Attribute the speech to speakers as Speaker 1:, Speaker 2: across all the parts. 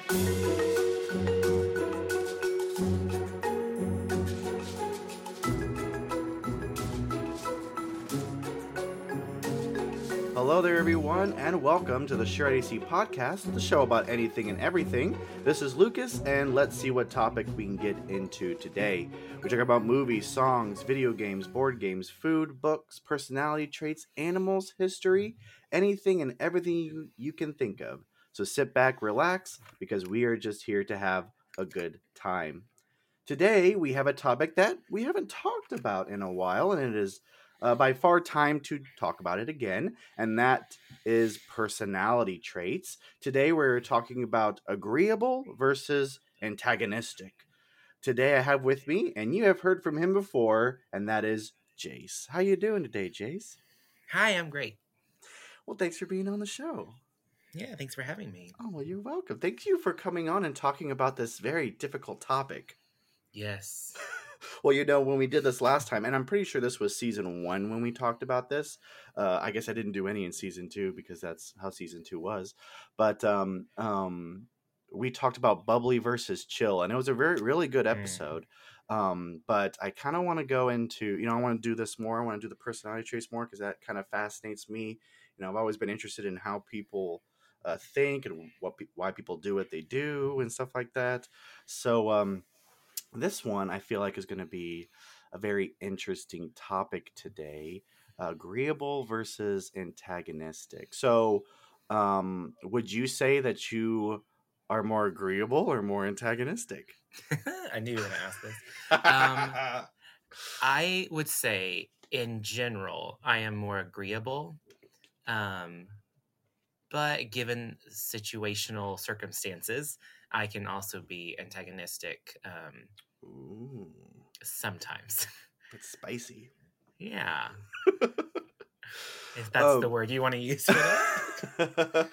Speaker 1: Hello there, everyone, and welcome to the Sure ADC podcast, the show about anything and everything. This is Lucas, and let's see what topic we can get into today. We talk about movies, songs, video games, board games, food, books, personality traits, animals, history, anything and everything you can think of. So sit back, relax, because we are just here to have a good time. Today, we have a topic that we haven't talked about in a while, and it is by far time to talk about it again, and that is personality traits. Today, we're talking about agreeable versus antagonistic. Today, I have with me, and you have heard from him before, and that is Jace. How you doing today, Jace?
Speaker 2: Hi, I'm great.
Speaker 1: Well, thanks for being on the show.
Speaker 2: Yeah, thanks for having me.
Speaker 1: Oh, well, you're welcome. Thank you for coming on and talking about this very difficult topic.
Speaker 2: Yes.
Speaker 1: Well, when we did this last time, and I'm pretty sure this was season 1 when we talked about this. I guess I didn't do any in season 2 because that's how season 2 was. But we talked about bubbly versus chill, and it was a really good episode. But I kind of want to go into, I want to do this more. I want to do the personality traits more because that kind of fascinates me. I've always been interested in how people think and why people do what they do and stuff like that. So this one I feel like is going to be a very interesting topic today. Agreeable versus antagonistic. So, would you say that you are more agreeable or more antagonistic?
Speaker 2: I knew you were going to ask this. I would say, in general, I am more agreeable. But given situational circumstances, I can also be antagonistic
Speaker 1: Ooh,
Speaker 2: sometimes.
Speaker 1: it's spicy.
Speaker 2: Yeah. If that's the word you want to use for that.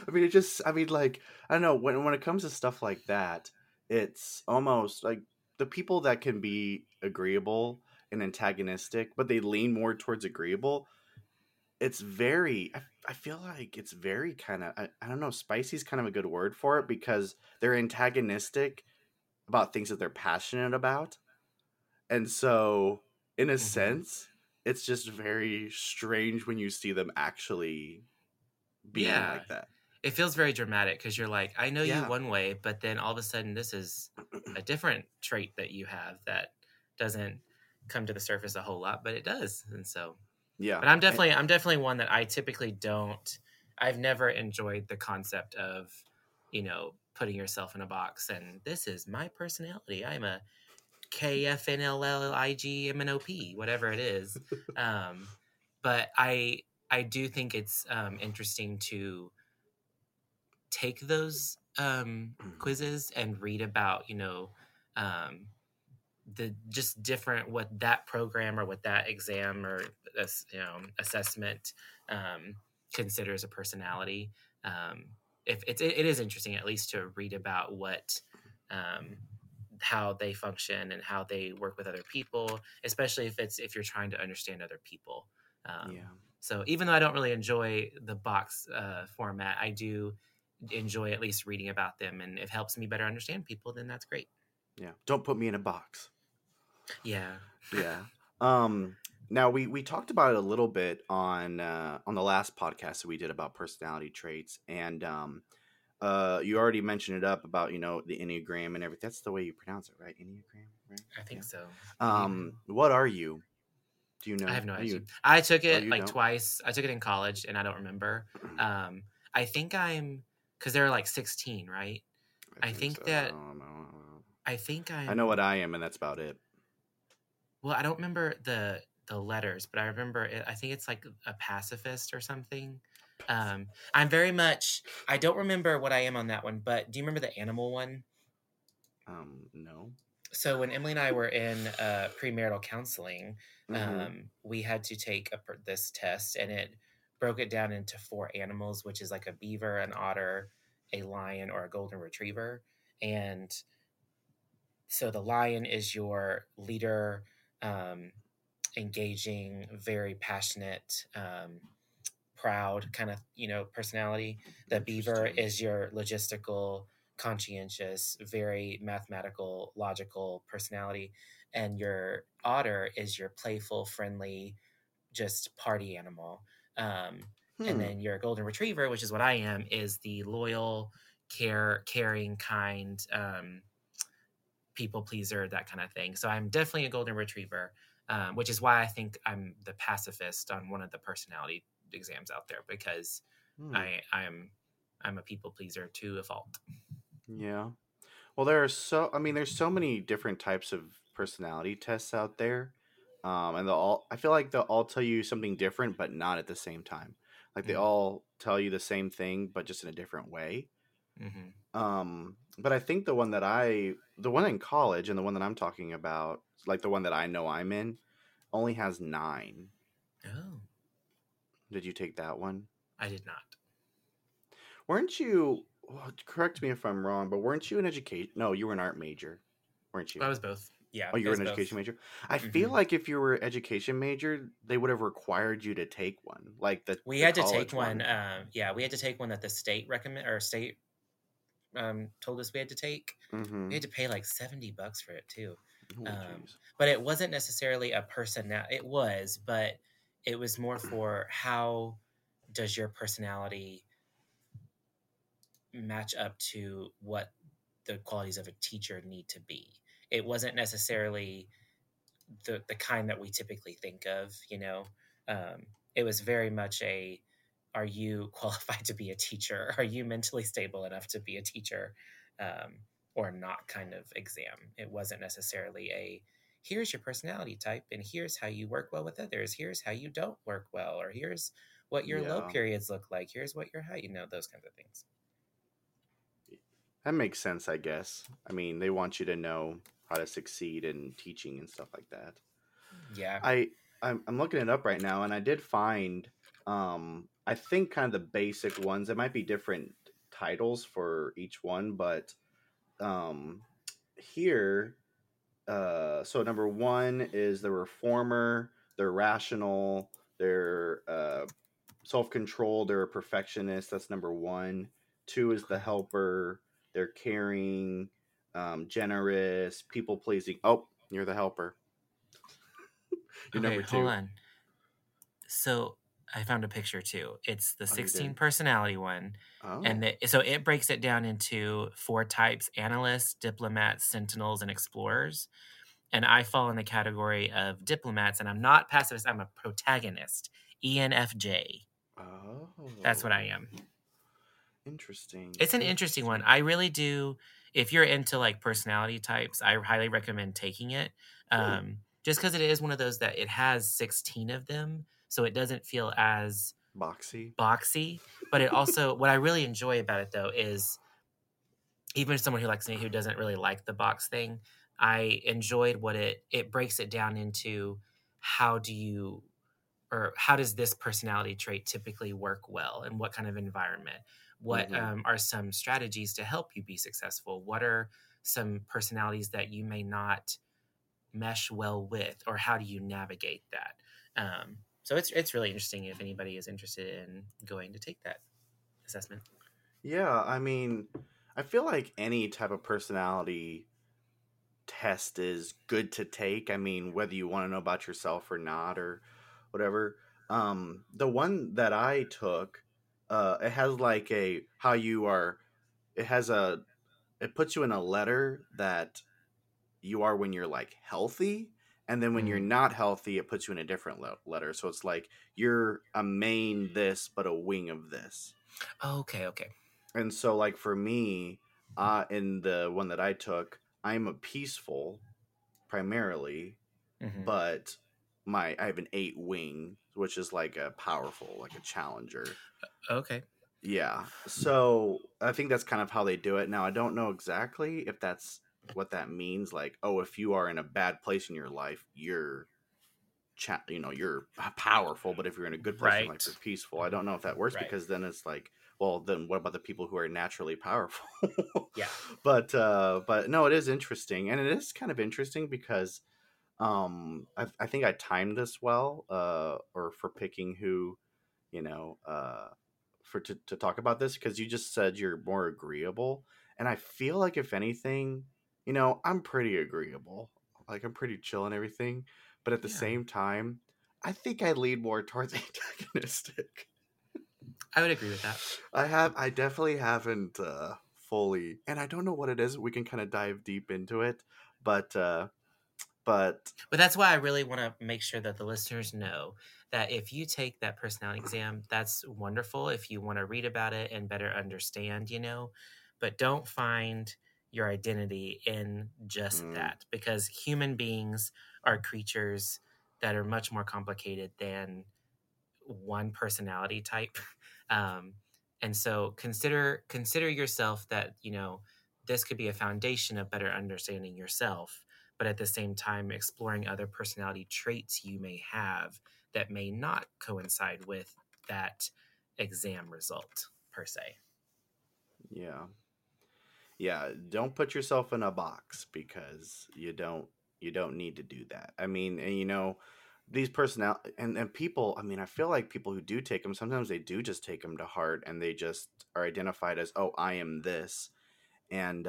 Speaker 1: I don't know, when it comes to stuff like that, it's almost like the people that can be agreeable and antagonistic, but they lean more towards agreeable. It's very, I feel like it's very kind of, I don't know, spicy is kind of a good word for it because they're antagonistic about things that they're passionate about. And so, in a sense, it's just very strange when you see them actually being
Speaker 2: Yeah.
Speaker 1: like that.
Speaker 2: It feels very dramatic because you're like, I know you
Speaker 1: Yeah.
Speaker 2: one way, but then all of a sudden this is a different trait that you have that doesn't come to the surface a whole lot, but it does. And so,
Speaker 1: Yeah.
Speaker 2: but I'm definitely one that I typically don't. I've never enjoyed the concept of, putting yourself in a box and this is my personality. I'm a KFNLLIGMNOP, whatever it is. But I do think it's interesting to take those quizzes and read about um, the just different what that program or what that exam or assessment considers a personality. If it is interesting at least to read about what how they function and how they work with other people, especially if you're trying to understand other people.
Speaker 1: Yeah.
Speaker 2: So even though I don't really enjoy the box format, I do enjoy at least reading about them, and if it helps me better understand people, then that's great.
Speaker 1: Yeah. Don't put me in a box.
Speaker 2: Yeah.
Speaker 1: Yeah. Now we talked about it a little bit on the last podcast that we did about personality traits, and you already mentioned it up about the Enneagram and everything. That's the way you pronounce it, right? Enneagram, right?
Speaker 2: I think so.
Speaker 1: What are you? Do you know?
Speaker 2: I have no
Speaker 1: Are
Speaker 2: idea.
Speaker 1: you?
Speaker 2: I took
Speaker 1: Oh,
Speaker 2: it
Speaker 1: you
Speaker 2: like
Speaker 1: don't?
Speaker 2: twice. I took it in college, and I don't remember. I think I'm because they're like 16, right? I think
Speaker 1: so.
Speaker 2: that
Speaker 1: I
Speaker 2: think
Speaker 1: I know what I am, and that's about it.
Speaker 2: Well, I don't remember the letters, but I remember it, I think it's like a pacifist or something. I'm very much. I don't remember what I am on that one, but do you remember the animal one?
Speaker 1: No.
Speaker 2: So when Emily and I were in premarital counseling,
Speaker 1: Mm-hmm.
Speaker 2: we had to take this test, and it broke it down into 4 animals, which is like a beaver, an otter, a lion, or a golden retriever. And so the lion is your leader, engaging, very passionate, proud kind of personality. The beaver is your logistical, conscientious, very mathematical, logical personality, and your otter is your playful, friendly, just party animal. Um, and
Speaker 1: Hmm.
Speaker 2: then your golden retriever, which is what I am, is the loyal, caring, kind, people pleaser, that kind of thing. So I'm definitely a golden retriever, which is why I think I'm the pacifist on one of the personality exams out there, because
Speaker 1: Hmm.
Speaker 2: I'm a people pleaser to a fault.
Speaker 1: Yeah. Well, there are so. I mean, there's so many different types of personality tests out there, and they'll all. I feel like they'll all tell you something different, but not at the same time. Like they
Speaker 2: Mm,
Speaker 1: all tell you the same thing, but just in a different way.
Speaker 2: mm-hmm.
Speaker 1: But I think the one in college, and the one that I'm talking about, like the one that I know I'm in, only has 9.
Speaker 2: Oh,
Speaker 1: Did you take that one?
Speaker 2: I did not.
Speaker 1: Weren't you? Well, correct me if I'm wrong, but weren't you an education? No, you were an art major, weren't
Speaker 2: I
Speaker 1: you?
Speaker 2: was both. Yeah,
Speaker 1: Oh, you
Speaker 2: it
Speaker 1: were
Speaker 2: was
Speaker 1: an
Speaker 2: both.
Speaker 1: education major. I
Speaker 2: Hmm.
Speaker 1: feel like if you were an education major, they would have required you to take one, like
Speaker 2: We
Speaker 1: the
Speaker 2: had to take
Speaker 1: college
Speaker 2: one.
Speaker 1: one.
Speaker 2: Yeah, we had to take one that the state recommend or state told us we had to take. We
Speaker 1: Mm-hmm.
Speaker 2: had to pay like $70 for it too.
Speaker 1: Oh, jeez.
Speaker 2: But it wasn't necessarily a person. It was, but it was more for how does your personality match up to what the qualities of a teacher need to be. It wasn't necessarily the kind that we typically think of, you know. It was very much a, are you qualified to be a teacher? Are you mentally stable enough to be a teacher? Um, or not kind of exam. It wasn't necessarily a, here's your personality type and here's how you work well with others. Here's how you don't work well, or here's what your low
Speaker 1: Yeah,
Speaker 2: periods look like. Here's what your high, those kinds of things.
Speaker 1: that makes sense, I guess. I mean, they want you to know how to succeed in teaching and stuff like that.
Speaker 2: Yeah.
Speaker 1: I I'm looking it up right now, and I did find I think kind of the basic ones. There might be different titles for each one, but um here so number 1 is the reformer, they're rational, they're self-controlled, they're a perfectionist. That's number 1. 2 is the
Speaker 2: Okay.
Speaker 1: helper, they're caring, generous, people pleasing. Oh, you're the helper. You're
Speaker 2: Okay,
Speaker 1: number
Speaker 2: hold
Speaker 1: 2.
Speaker 2: on. So I found a picture too. It's the
Speaker 1: Oh, you
Speaker 2: 16
Speaker 1: did.
Speaker 2: personality one. And
Speaker 1: Oh.
Speaker 2: so it breaks it down into 4 types: analysts, diplomats, sentinels, and explorers. And I fall in the category of diplomats, and I'm not pacifist, I'm a protagonist. ENFJ. That's what I
Speaker 1: Oh.
Speaker 2: am.
Speaker 1: Interesting.
Speaker 2: It's an interesting one.
Speaker 1: Interesting.
Speaker 2: I really do. If you're into like personality types, I highly recommend taking it.
Speaker 1: Hmm.
Speaker 2: Just because it is one of those that it has 16 of them, so it doesn't feel as
Speaker 1: Boxy.
Speaker 2: boxy. But it also, what I really enjoy about it though is, even someone who likes me who doesn't really like the box thing, I enjoyed what it breaks it down into, how do you, or how does this personality trait typically work well, and what kind of environment, what
Speaker 1: Mm-hmm.
Speaker 2: are some strategies to help you be successful, what are some personalities that you may not mesh well with, or how do you navigate that. So it's really interesting if anybody is interested in going to take that assessment.
Speaker 1: Yeah, I mean, I feel like any type of personality test is good to take. I mean, whether you want to know about yourself or not or whatever. The one that I took, it has like a how you are. It has a. It puts you in a letter that you are when you're like healthy, and then when you're
Speaker 2: Mm.
Speaker 1: not healthy, it puts you in a different letter. So it's like you're a main this, but a wing of this.
Speaker 2: Okay, okay.
Speaker 1: And so, like for me, in the one that I took, I'm a peaceful primarily,
Speaker 2: Hmm.
Speaker 1: but I have an 8 wing, which is like a powerful, like a challenger.
Speaker 2: Okay.
Speaker 1: Yeah. So I think that's kind of how they do it. Now I don't know exactly if that's what that means. Like, oh, if you are in a bad place in your life, you're powerful, but if you're in a good place in life,
Speaker 2: Right.
Speaker 1: you're peaceful. I don't know if that works,
Speaker 2: Right.
Speaker 1: because then it's like, well, then what about the people who are naturally powerful?
Speaker 2: Yeah.
Speaker 1: But no, it is interesting, and it is kind of interesting because I think I timed this well, or for picking who, you know, to talk about this, because you just said you're more agreeable, And I feel like if anything, you know, I'm pretty agreeable. Like I'm pretty chill and everything, but at the
Speaker 2: Yeah,
Speaker 1: same time, I think I lean more towards antagonistic.
Speaker 2: I would agree with that.
Speaker 1: I definitely haven't fully, and I don't know what it is. We can kind of dive deep into it, but but
Speaker 2: But that's why I really want to make sure that the listeners know that if you take that personality exam, that's wonderful if you want to read about it and better understand, but don't find your identity in just
Speaker 1: mm,
Speaker 2: that, because human beings are creatures that are much more complicated than one personality type. Um, and so consider yourself that, this could be a foundation of better understanding yourself, but at the same time exploring other personality traits you may have that may not coincide with that exam result per se.
Speaker 1: yeah, yeah, don't put yourself in a box because you don't need to do that. I mean, and you know, these personal and people, I mean, I feel like people who do take them, sometimes they do just take them to heart and they just are identified as, oh, I am this. And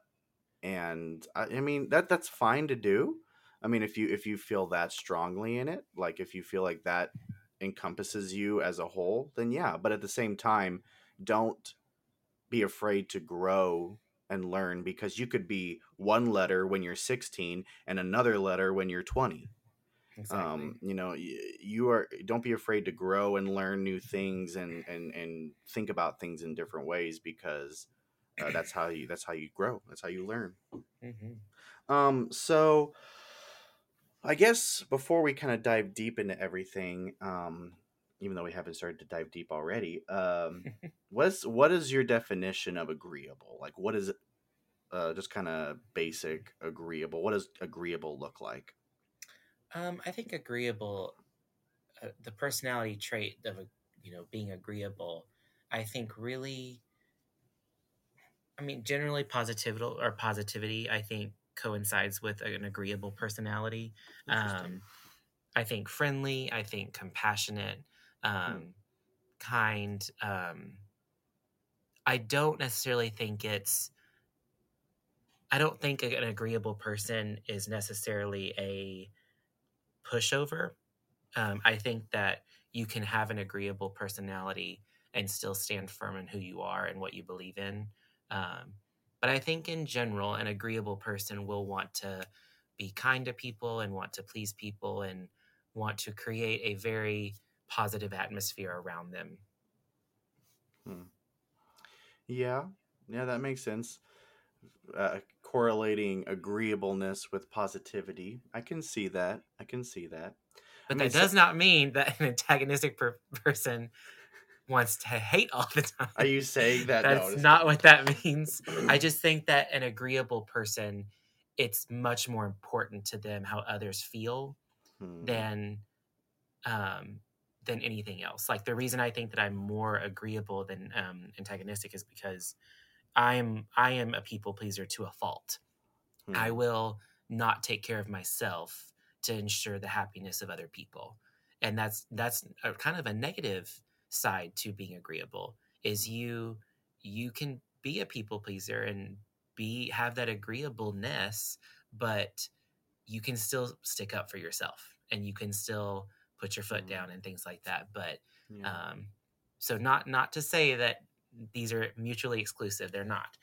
Speaker 1: I mean that's fine to do. I mean, if you feel that strongly in it, like if you feel like that encompasses you as a whole, then yeah. But at the same time, don't be afraid to grow and learn, because you could be one letter when you're 16 and another letter when you're 20.
Speaker 2: Exactly.
Speaker 1: You know, you are, don't be afraid to grow and learn new things and think about things in different ways, because that's how you grow, that's how you learn.
Speaker 2: Hmm.
Speaker 1: So I guess before we kind of dive deep into everything, even though we haven't started to dive deep already, what is your definition of agreeable? Like, what is just kind of basic agreeable? What does agreeable look like?
Speaker 2: I think agreeable, the personality trait of being agreeable, I think really, I mean, generally positivity, I think coincides with an agreeable personality.
Speaker 1: Interesting.
Speaker 2: I think friendly, I think compassionate,
Speaker 1: Hmm.
Speaker 2: um, kind. I don't necessarily think I don't think an agreeable person is necessarily a pushover. I think that you can have an agreeable personality and still stand firm in who you are and what you believe in. Um, but I think in general, an agreeable person will want to be kind to people and want to please people and want to create a very positive atmosphere around them.
Speaker 1: Hmm. Yeah, yeah, that makes sense. Correlating agreeableness with positivity, I can see that. I can see that. I
Speaker 2: But
Speaker 1: mean,
Speaker 2: that does not mean that an antagonistic person wants to hate all the
Speaker 1: are
Speaker 2: time.
Speaker 1: you saying that? No,
Speaker 2: That's
Speaker 1: just
Speaker 2: not
Speaker 1: kidding.
Speaker 2: what that means. I just think that an agreeable person, it's much more important to them how others feel
Speaker 1: Hmm.
Speaker 2: than um, than anything else. Like the reason I think that I'm more agreeable than antagonistic is because I am a people pleaser to a fault. I
Speaker 1: Hmm.
Speaker 2: will not take care of myself to ensure the happiness of other people. And that's a kind of a negative side to being agreeable, is you can be a people pleaser and be have that agreeableness, but you can still stick up for yourself and you can still put your foot
Speaker 1: Hmm.
Speaker 2: down and things like that. But
Speaker 1: Yeah.
Speaker 2: um so not to say that these are mutually exclusive, they're not.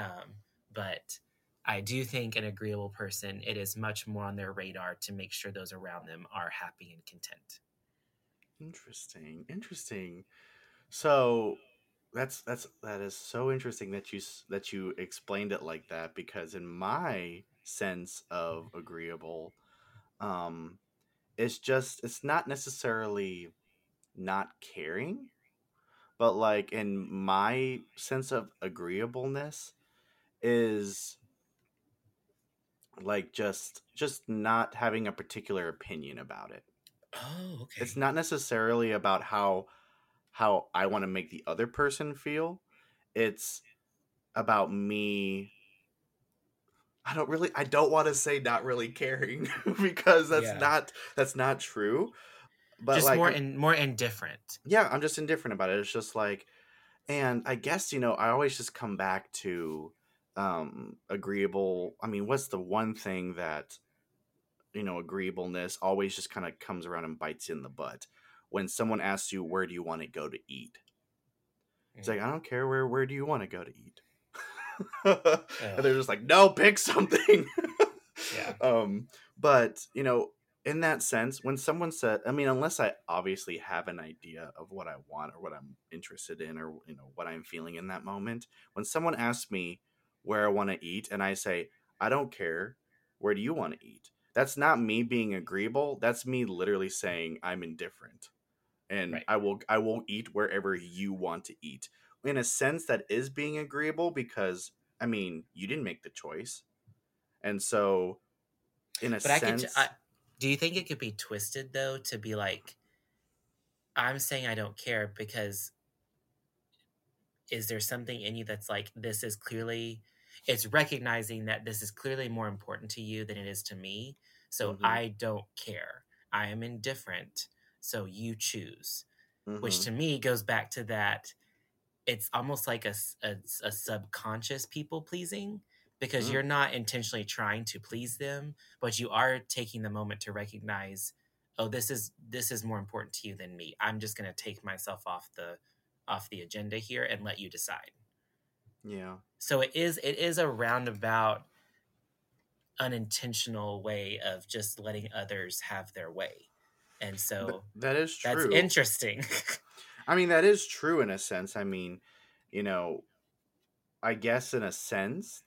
Speaker 2: But I do think an agreeable person, it is much more on their radar to make sure those around them are happy and content.
Speaker 1: Interesting. Interesting. So that is so interesting that that you explained it like that, because in my sense of agreeable, um it's just, it's not necessarily not caring, but like in my sense of agreeableness is like just not having a particular opinion about it.
Speaker 2: Oh,
Speaker 1: It's
Speaker 2: okay.
Speaker 1: not necessarily about how I want to make the other person feel. It's about me. I don't want to say not really caring because
Speaker 2: Yeah.
Speaker 1: that's not true. But
Speaker 2: Just
Speaker 1: like
Speaker 2: more indifferent.
Speaker 1: yeah, I'm just indifferent about it. It's just like, and I guess, you know, I always just come back to agreeable. I mean, what's the one thing that, agreeableness always just kind of comes around and bites you in the butt? When someone asks you, where do you want to go to eat? It's like, I don't care, where do you want to go to eat? And they're just like, no, pick something.
Speaker 2: Yeah.
Speaker 1: But in that sense, when someone said, I mean, unless I obviously have an idea of what I want or what I'm interested in, or what I'm feeling in that moment, when someone asks me where I want to eat and I say, I don't care, where do you want to eat? That's not me being agreeable. That's me literally saying I'm indifferent, and
Speaker 2: Right.
Speaker 1: I will eat wherever you want to eat. In a sense, that is being agreeable, because I mean, you didn't make the choice. And so, in a
Speaker 2: But
Speaker 1: sense,
Speaker 2: do you think it could be twisted though to be like, I'm saying I don't care because is there something in you that's like, this is clearly, it's recognizing that this is clearly more important to you than it is to me. So
Speaker 1: mhm,
Speaker 2: I don't care. I am indifferent. So you choose, which
Speaker 1: mhm,
Speaker 2: to me goes back to that. It's almost like a subconscious people pleasing, because
Speaker 1: mm,
Speaker 2: you're not intentionally trying to please them, but you are taking the moment to recognize, oh, this is more important to you than me. I'm just going to take myself off the agenda here and let you decide.
Speaker 1: yeah.
Speaker 2: So it is a roundabout, unintentional way of just letting others have their way. And so
Speaker 1: That is
Speaker 2: that's
Speaker 1: true.
Speaker 2: interesting.
Speaker 1: I mean, that is true in a sense. I mean, you know, I guess in a sense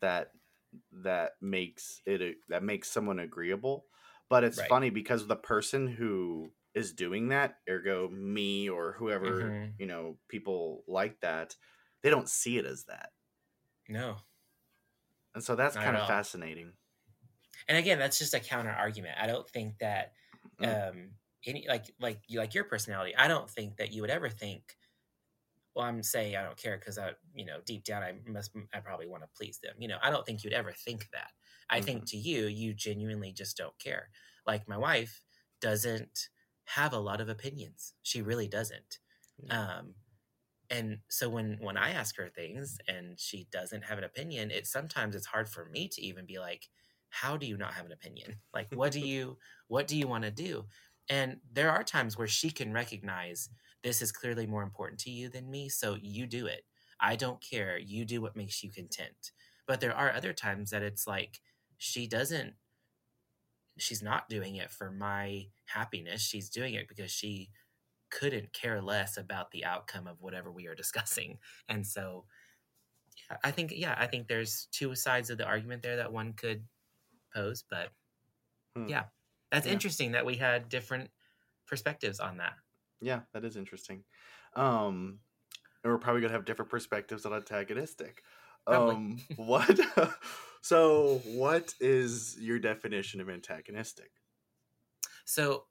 Speaker 1: that makes someone agreeable. But it's
Speaker 2: Right.
Speaker 1: funny because the person who is doing that, ergo me or whoever,
Speaker 2: Hmm.
Speaker 1: people like that, they don't see it as that.
Speaker 2: No,
Speaker 1: And so that's
Speaker 2: not
Speaker 1: kind
Speaker 2: at
Speaker 1: of
Speaker 2: all.
Speaker 1: fascinating.
Speaker 2: And again, that's just a counter argument. I don't think that
Speaker 1: Mm,
Speaker 2: um any like your personality, I don't think that you would ever think, well, I'm saying I don't care because deep down I probably want to please them. I don't think you'd ever think that. I think
Speaker 1: mhm,
Speaker 2: to you genuinely just don't care. Like my wife doesn't have a lot of opinions. She really doesn't.
Speaker 1: yeah.
Speaker 2: Um and so when I ask her things and she doesn't have an opinion, it's hard for me to even be like, how do you not have an opinion? Like, what do you want to do? And there are times where she can recognize, this is clearly more important to you than me, so you do it. I don't care. You do what makes you content. But there are other times that it's like, she doesn't she's not doing it for my happiness. She's doing it because she couldn't care less about the outcome of whatever we are discussing. And so I think there's two sides of the argument there that one could pose, but
Speaker 1: Hmm,
Speaker 2: yeah. That's
Speaker 1: yeah.
Speaker 2: interesting that we had different perspectives on that.
Speaker 1: Yeah, that is interesting. Um, and we're probably gonna have different perspectives on antagonistic.
Speaker 2: Probably.
Speaker 1: What? So, what is your definition of antagonistic?
Speaker 2: So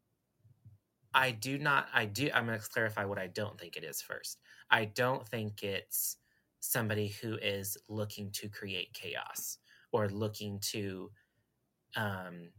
Speaker 2: I'm going to clarify what I don't think it is first. I don't think it's somebody who is looking to create chaos or looking to um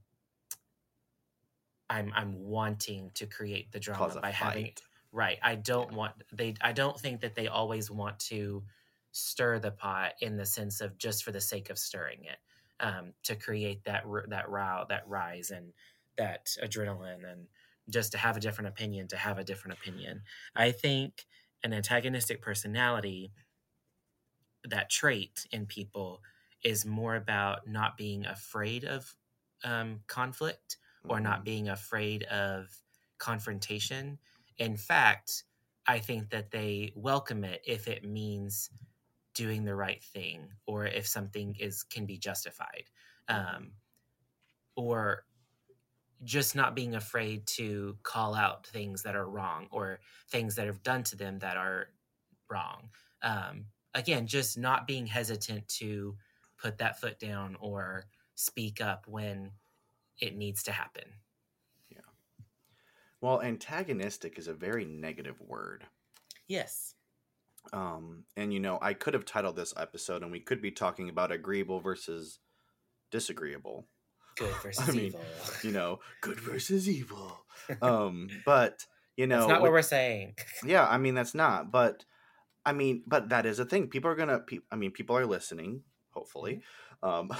Speaker 2: I'm wanting to create the
Speaker 1: Cause
Speaker 2: drama
Speaker 1: a
Speaker 2: by having,
Speaker 1: fight.
Speaker 2: right. I don't think that they always want to stir the pot in the sense of just for the sake of stirring it, to create that row, that rise, and that adrenaline, and just to have a different opinion, to have a different opinion. I think an antagonistic personality, that trait in people, is more about not being afraid of conflict, or
Speaker 1: Mm-hmm.
Speaker 2: not being afraid of confrontation. In fact, I think that they welcome it if it means doing the right thing, or if something can be justified,
Speaker 1: Mm-hmm.
Speaker 2: um, or just not being afraid to call out things that are wrong, or things that are done to them that are wrong. Again, just not being hesitant to put that foot down or speak up when it needs to happen.
Speaker 1: Yeah. Well, antagonistic is a very negative word.
Speaker 2: Yes.
Speaker 1: And I could have titled this episode, and we could be talking about agreeable versus disagreeable.
Speaker 2: Good
Speaker 1: I
Speaker 2: versus
Speaker 1: mean,
Speaker 2: evil.
Speaker 1: good versus evil. But
Speaker 2: That's not what
Speaker 1: with
Speaker 2: we're saying.
Speaker 1: yeah, I mean that's not. But I mean, but that is a thing. People are gonna. I mean, people are listening. hopefully. Um,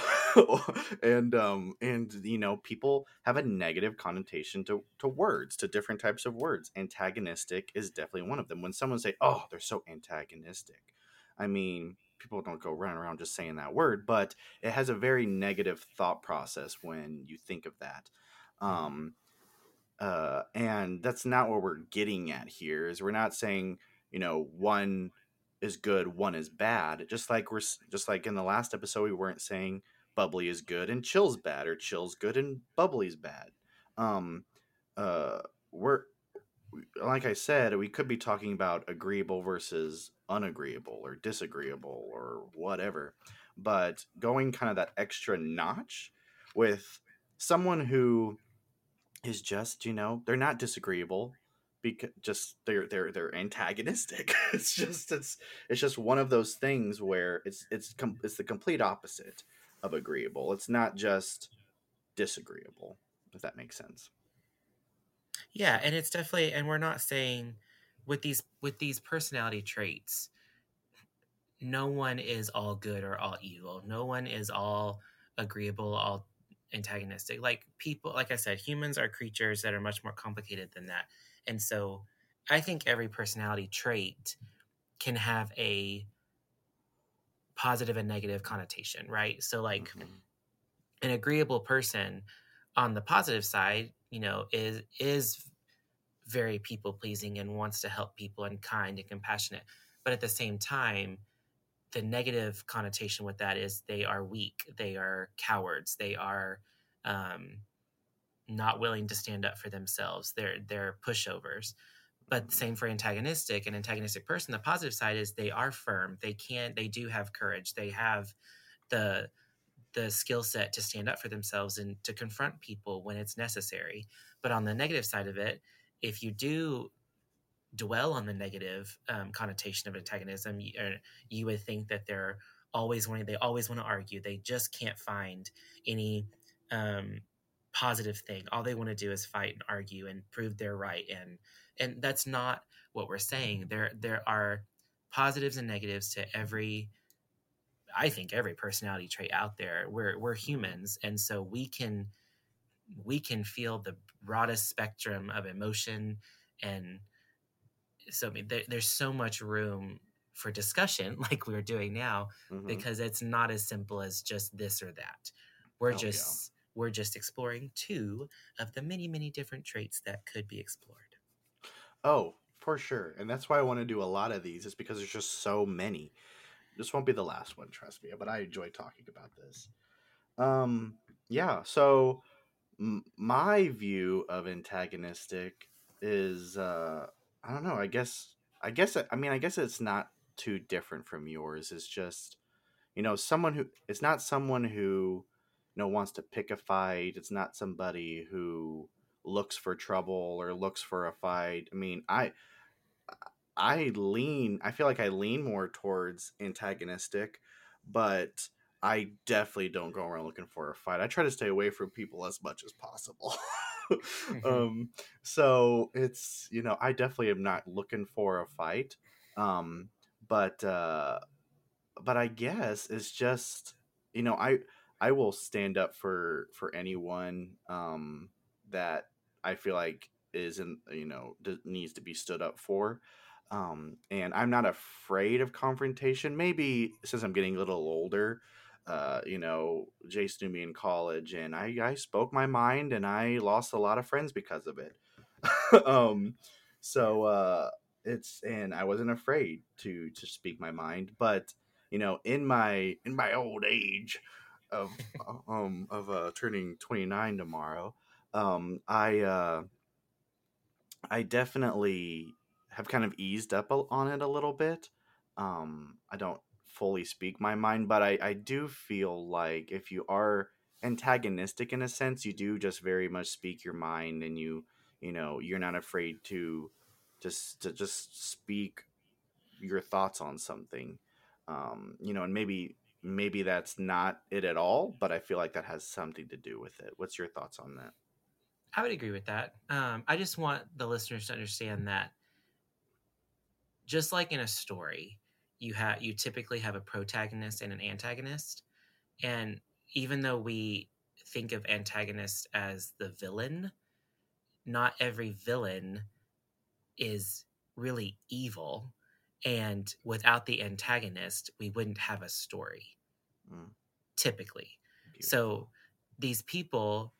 Speaker 1: and people have a negative connotation to words, to different types of words. Antagonistic is definitely one of them. When someone say, "Oh, they're so antagonistic," I mean, people don't go running around just saying that word, but it has a very negative thought process when you think of that. Um, and that's not what we're getting at here. Is we're not saying one is good, one is bad. Just like in the last episode, we weren't saying bubbly is good and chill's bad, or chill's good and bubbly's bad. Um, we're like I said, we could be talking about agreeable versus unagreeable or disagreeable or whatever, but going kind of that extra notch with someone who is just they're not disagreeable, because just they're antagonistic. It's just one of those things where it's the complete opposite of agreeable. It's not just disagreeable, if that makes sense.
Speaker 2: Yeah, and it's definitely, and we're not saying with these personality traits, no one is all good or all evil. No one is all agreeable, all antagonistic. Like people, like I said, humans are creatures that are much more complicated than that. And so I think every personality trait can have a positive and negative connotation, right? So like
Speaker 1: Mm-hmm.
Speaker 2: an agreeable person on the positive side, is very people pleasing and wants to help people and kind and compassionate. But at the same time, the negative connotation with that is they are weak, they are cowards, they are um, not willing to stand up for themselves. They're pushovers. But same for antagonistic. An antagonistic person, the positive side is they are firm. They do have courage. They have the skill set to stand up for themselves and to confront people when it's necessary. But on the negative side of it, if you do dwell on the negative connotation of antagonism, you would think that they always want to argue. They just can't find any um, positive thing. All they want to do is fight and argue and prove they're right. And that's not what we're saying. There are positives and negatives to I think every personality trait out there. We're humans, and so we can feel the broadest spectrum of emotion. And so I mean, there's so much room for discussion like we're doing now,
Speaker 1: Mm-hmm.
Speaker 2: because it's not as simple as just this or that. we're
Speaker 1: Oh yeah.
Speaker 2: just we're just exploring two of the many, many different traits that could be explored.
Speaker 1: Oh, for sure. And that's why I want to do a lot of these, is because there's just so many. This won't be the last one, trust me, but I enjoy talking about this. Um, yeah, so my view of antagonistic is I don't know, I guess it's not too different from yours. It's just, someone who it's not someone who wants to pick a fight. It's not somebody who looks for trouble or looks for a fight. I mean, I feel like I lean more towards antagonistic, but I definitely don't go around looking for a fight. I try to stay away from people as much as possible.
Speaker 2: Hmm.
Speaker 1: um, so it's, I definitely am not looking for a fight. Um, but, uh, but I guess it's just, I will stand up for anyone, that I feel like isn't, needs to be stood up for. And I'm not afraid of confrontation. Maybe since I'm getting a little older, Jace knew me in college, and I spoke my mind, and I lost a lot of friends because of it. um, so it's and I wasn't afraid to speak my mind, but in my old age of turning 29 tomorrow, I I definitely have kind of eased up on it a little bit. I don't fully speak my mind, but I do feel like if you are antagonistic in a sense, you do just very much speak your mind, and you're not afraid to just speak your thoughts on something. And maybe that's not it at all, but I feel like that has something to do with it. What's your thoughts on that?
Speaker 2: I would agree with that. I just want the listeners to understand that, just like in a story, you typically have a protagonist and an antagonist. And even though we think of antagonists as the villain, not every villain is really evil. And without the antagonist, we wouldn't have a story,
Speaker 1: Mm,
Speaker 2: typically.
Speaker 1: beautiful.
Speaker 2: So these people,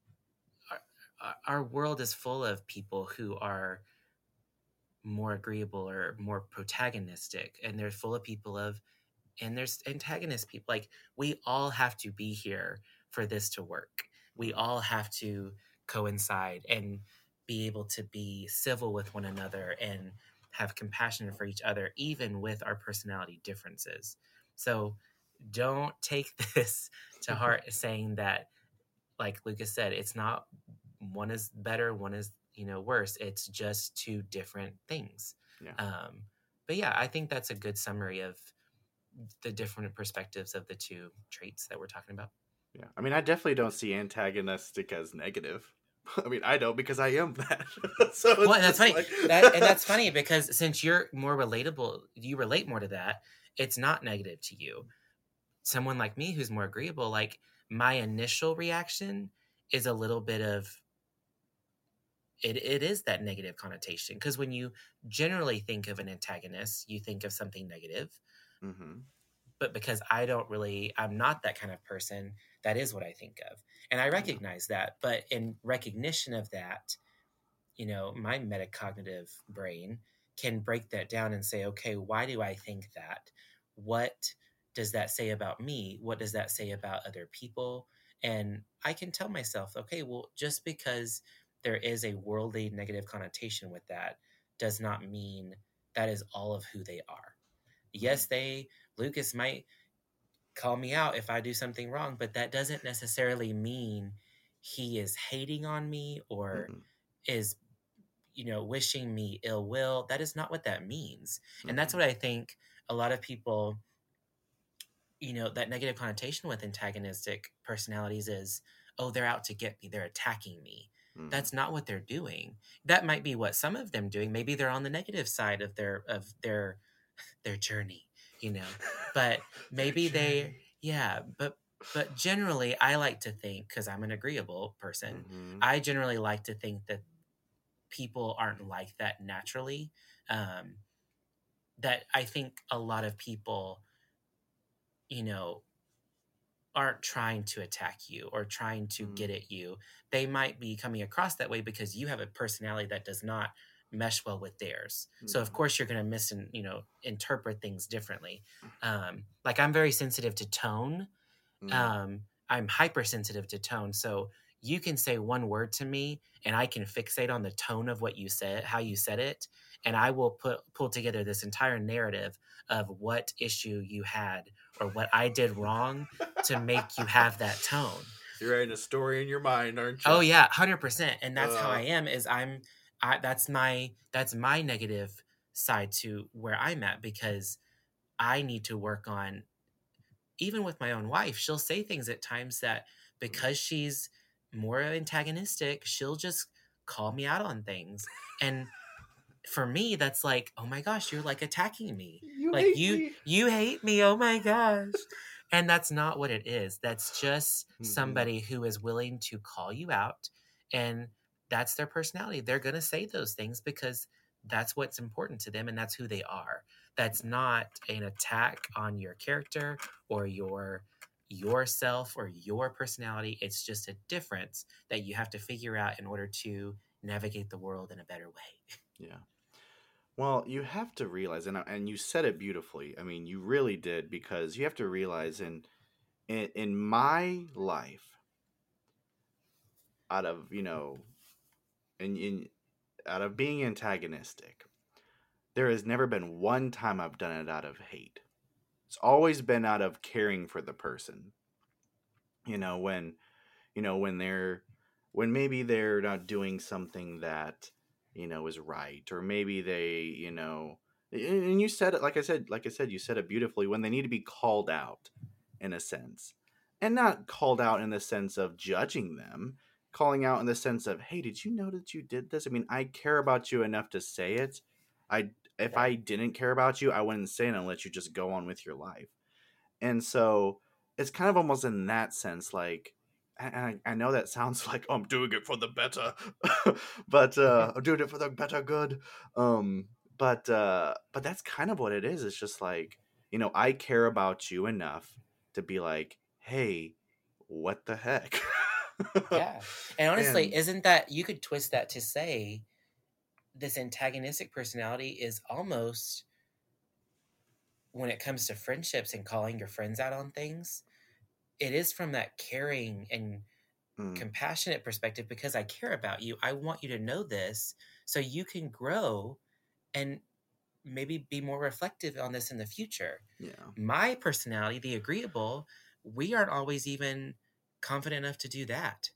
Speaker 2: our world is full of people who are more agreeable or more protagonistic, and they're full of people of, and there's antagonist people. Like, we all have to be here for this to work. We
Speaker 1: Mm,
Speaker 2: all have to coincide and be able to be civil with one another and have compassion for each other, even with our personality differences. So don't take this to heart saying that, like Lucas said, it's not one is better, one is, worse. It's just two different things.
Speaker 1: yeah.
Speaker 2: Um, but yeah, I think that's a good summary of the different perspectives of the two traits that we're talking about.
Speaker 1: Yeah. I mean, I definitely don't see antagonistic as negative. I mean, I don't because I am that. So
Speaker 2: Well,
Speaker 1: it's
Speaker 2: and that's
Speaker 1: just
Speaker 2: funny.
Speaker 1: like
Speaker 2: That's funny because since you're more relatable, you relate more to that. It's not negative to you. Someone like me who's more agreeable, like, my initial reaction is a little bit of it is that negative connotation, because when you generally think of an antagonist, you think of something negative.
Speaker 1: Mhm.
Speaker 2: But because I'm not that kind of person, that is what I think of. And I
Speaker 1: Yeah.
Speaker 2: recognize that. But in recognition of that, my metacognitive brain can break that down and say, okay, why do I think that? What does that say about me? What does that say about other people? And I can tell myself, okay, well, just because there is a worldly negative connotation with that does not mean that is all of who they are.
Speaker 1: Mm.
Speaker 2: Yes, Lucas might call me out if I do something wrong, but that doesn't necessarily mean he is hating on me or
Speaker 1: Mm-mm.
Speaker 2: is, wishing me ill will. That is not what that means. And that's
Speaker 1: Mm-mm.
Speaker 2: what I think a lot of people, that negative connotation with antagonistic personalities is, oh, they're out to get me, they're attacking me.
Speaker 1: Mm.
Speaker 2: That's not what they're doing. That might be what some of them doing. Maybe they're on the negative side of their journey, but
Speaker 1: Their
Speaker 2: maybe they,
Speaker 1: journey.
Speaker 2: yeah, but generally I like to think, because I'm an agreeable person,
Speaker 1: Mhm.
Speaker 2: I generally like to think that people aren't like that naturally. um, that I think a lot of people, you know aren't trying to attack you or trying to
Speaker 1: Mm.
Speaker 2: get at you. They might be coming across that way because you have a personality that does not mesh well with theirs. So of
Speaker 1: Yeah.
Speaker 2: course you're going to interpret things differently. Like, I'm very sensitive to tone.
Speaker 1: Mm.
Speaker 2: I'm hypersensitive to tone. So you can say one word to me and I can fixate on the tone of what you said, how you said it, and I will pull together this entire narrative of what issue you had or what I did wrong to make you have that tone.
Speaker 1: You're writing a story in your mind, aren't you?
Speaker 2: Oh yeah, 100%. And that's how I
Speaker 1: Uh,
Speaker 2: am. That's my negative side to where I'm at, because I need to work on, even with my own wife, she'll say things at times that, because she's more antagonistic, she'll just call me out on things. And for me, that's like, oh my gosh, you're like attacking me.
Speaker 1: you
Speaker 2: Like,
Speaker 1: hate
Speaker 2: you
Speaker 1: me.
Speaker 2: you hate me. Oh my gosh. And that's not what it is. That's just
Speaker 1: Mhm.
Speaker 2: somebody who is willing to call you out, and that's their personality. They're going to say those things because that's what's important to them and that's who they are. That's not an attack on your character or yourself or your personality. It's just a difference that you have to figure out in order to navigate the world in a better way.
Speaker 1: Yeah. Well, you have to realize, and you said it beautifully. I mean, you really did, because you have to realize in my life, out of in out of being antagonistic, there has never been one time I've done it out of hate. It's always been out of caring for the person. You know, when when when maybe they're not doing something that is right, or maybe they and you said it, like I said, you said it beautifully, when they need to be called out, in a sense, and not called out in the sense of judging them, calling out in the sense of, hey, did you know that you did this? I mean, I care about you enough to say it. I If
Speaker 2: Right.
Speaker 1: I didn't care about you, I wouldn't say it and let you just go on with your life. And so it's kind of almost in that sense, like, and I know that sounds like, oh, I'm doing it for the better, but I'm doing it for the better good. Um, but that's kind of what it is. It's just like, I care about you enough to be like, hey, what the heck?
Speaker 2: Yeah. And honestly,
Speaker 1: And
Speaker 2: isn't that, you could twist that to say this antagonistic personality is almost, when it comes to friendships and calling your friends out on things, it is from that caring and
Speaker 1: mm,
Speaker 2: compassionate perspective, because I care about you. I want you to know this so you can grow and maybe be more reflective on this in the future.
Speaker 1: yeah,
Speaker 2: My personality, the agreeable, we aren't always even confident enough to do that.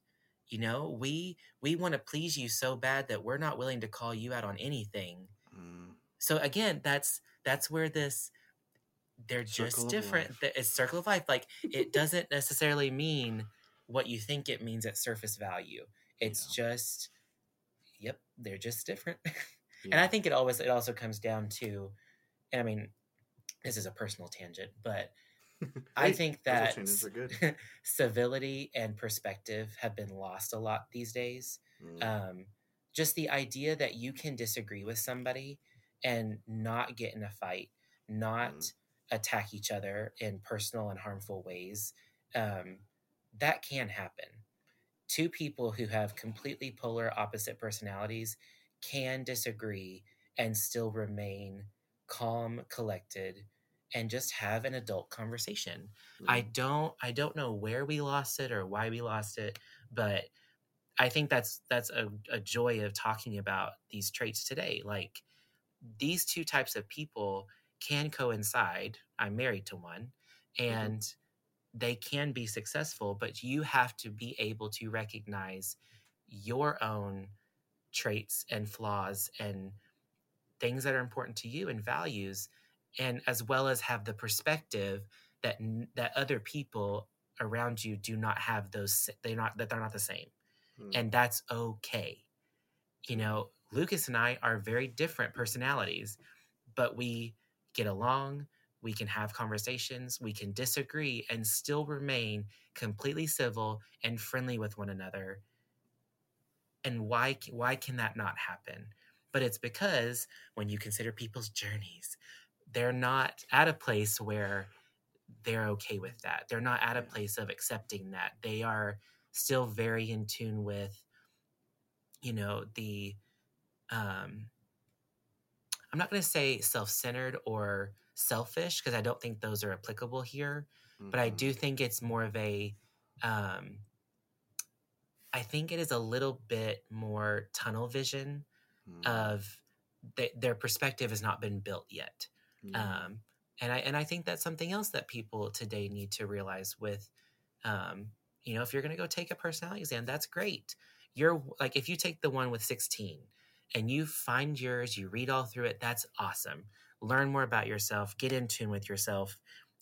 Speaker 2: We want to please you so bad that we're not willing to call you out on anything.
Speaker 1: mm,
Speaker 2: So again, that's where this, they're just
Speaker 1: circle of
Speaker 2: different.
Speaker 1: life.
Speaker 2: It's circle of life. Like, it doesn't necessarily mean what you think it means at surface value. It's
Speaker 1: Yeah,
Speaker 2: just, yep, they're just different. And I
Speaker 1: yeah.
Speaker 2: think it also comes down to, and I mean, this is a personal tangent, but I
Speaker 1: Hey,
Speaker 2: think
Speaker 1: personal
Speaker 2: that
Speaker 1: changes are good.
Speaker 2: civility and perspective have been lost a lot these days.
Speaker 1: Mm,
Speaker 2: Um, just the idea that you can disagree with somebody and not get in a fight,
Speaker 1: mm,
Speaker 2: not attack each other in personal and harmful ways, um, that can happen. Two people who have completely polar opposite personalities can disagree and still remain calm, collected, and just have an adult conversation. I
Speaker 1: yeah,
Speaker 2: don't know where we lost it or why we lost it, but I think that's a joy of talking about these traits today. Like, these two types of people can coincide. I'm married to one,
Speaker 1: hmm,
Speaker 2: and they can be successful, but you have to be able to recognize your own traits and flaws and things that are important to you and values, and as well as have the perspective that other people around you do not have those, they're not the same,
Speaker 1: mm,
Speaker 2: and that's okay.
Speaker 1: yeah,
Speaker 2: Lucas and I are very different personalities, but we get along. We can have conversations. We can disagree and still remain completely civil and friendly with one another. And why can that not happen? But it's because when you consider people's journeys, they're not at a place where they're okay with that. They're not at a
Speaker 1: yeah,
Speaker 2: place of accepting that. They are still very in tune with, the um, I'm not going to say self-centered or selfish, because I don't think those are applicable here, but I
Speaker 1: hmm,
Speaker 2: do think it's more of a um, I think it is a little bit more tunnel vision
Speaker 1: mm,
Speaker 2: of their perspective has not been built yet.
Speaker 1: yeah,
Speaker 2: Um, and I think that's something else that people today need to realize with, um, if you're going to go take a personality exam, that's great. You're like, if you take the one with 16 and you find yours, you read all through it, that's awesome. Learn more about yourself, get in tune with yourself.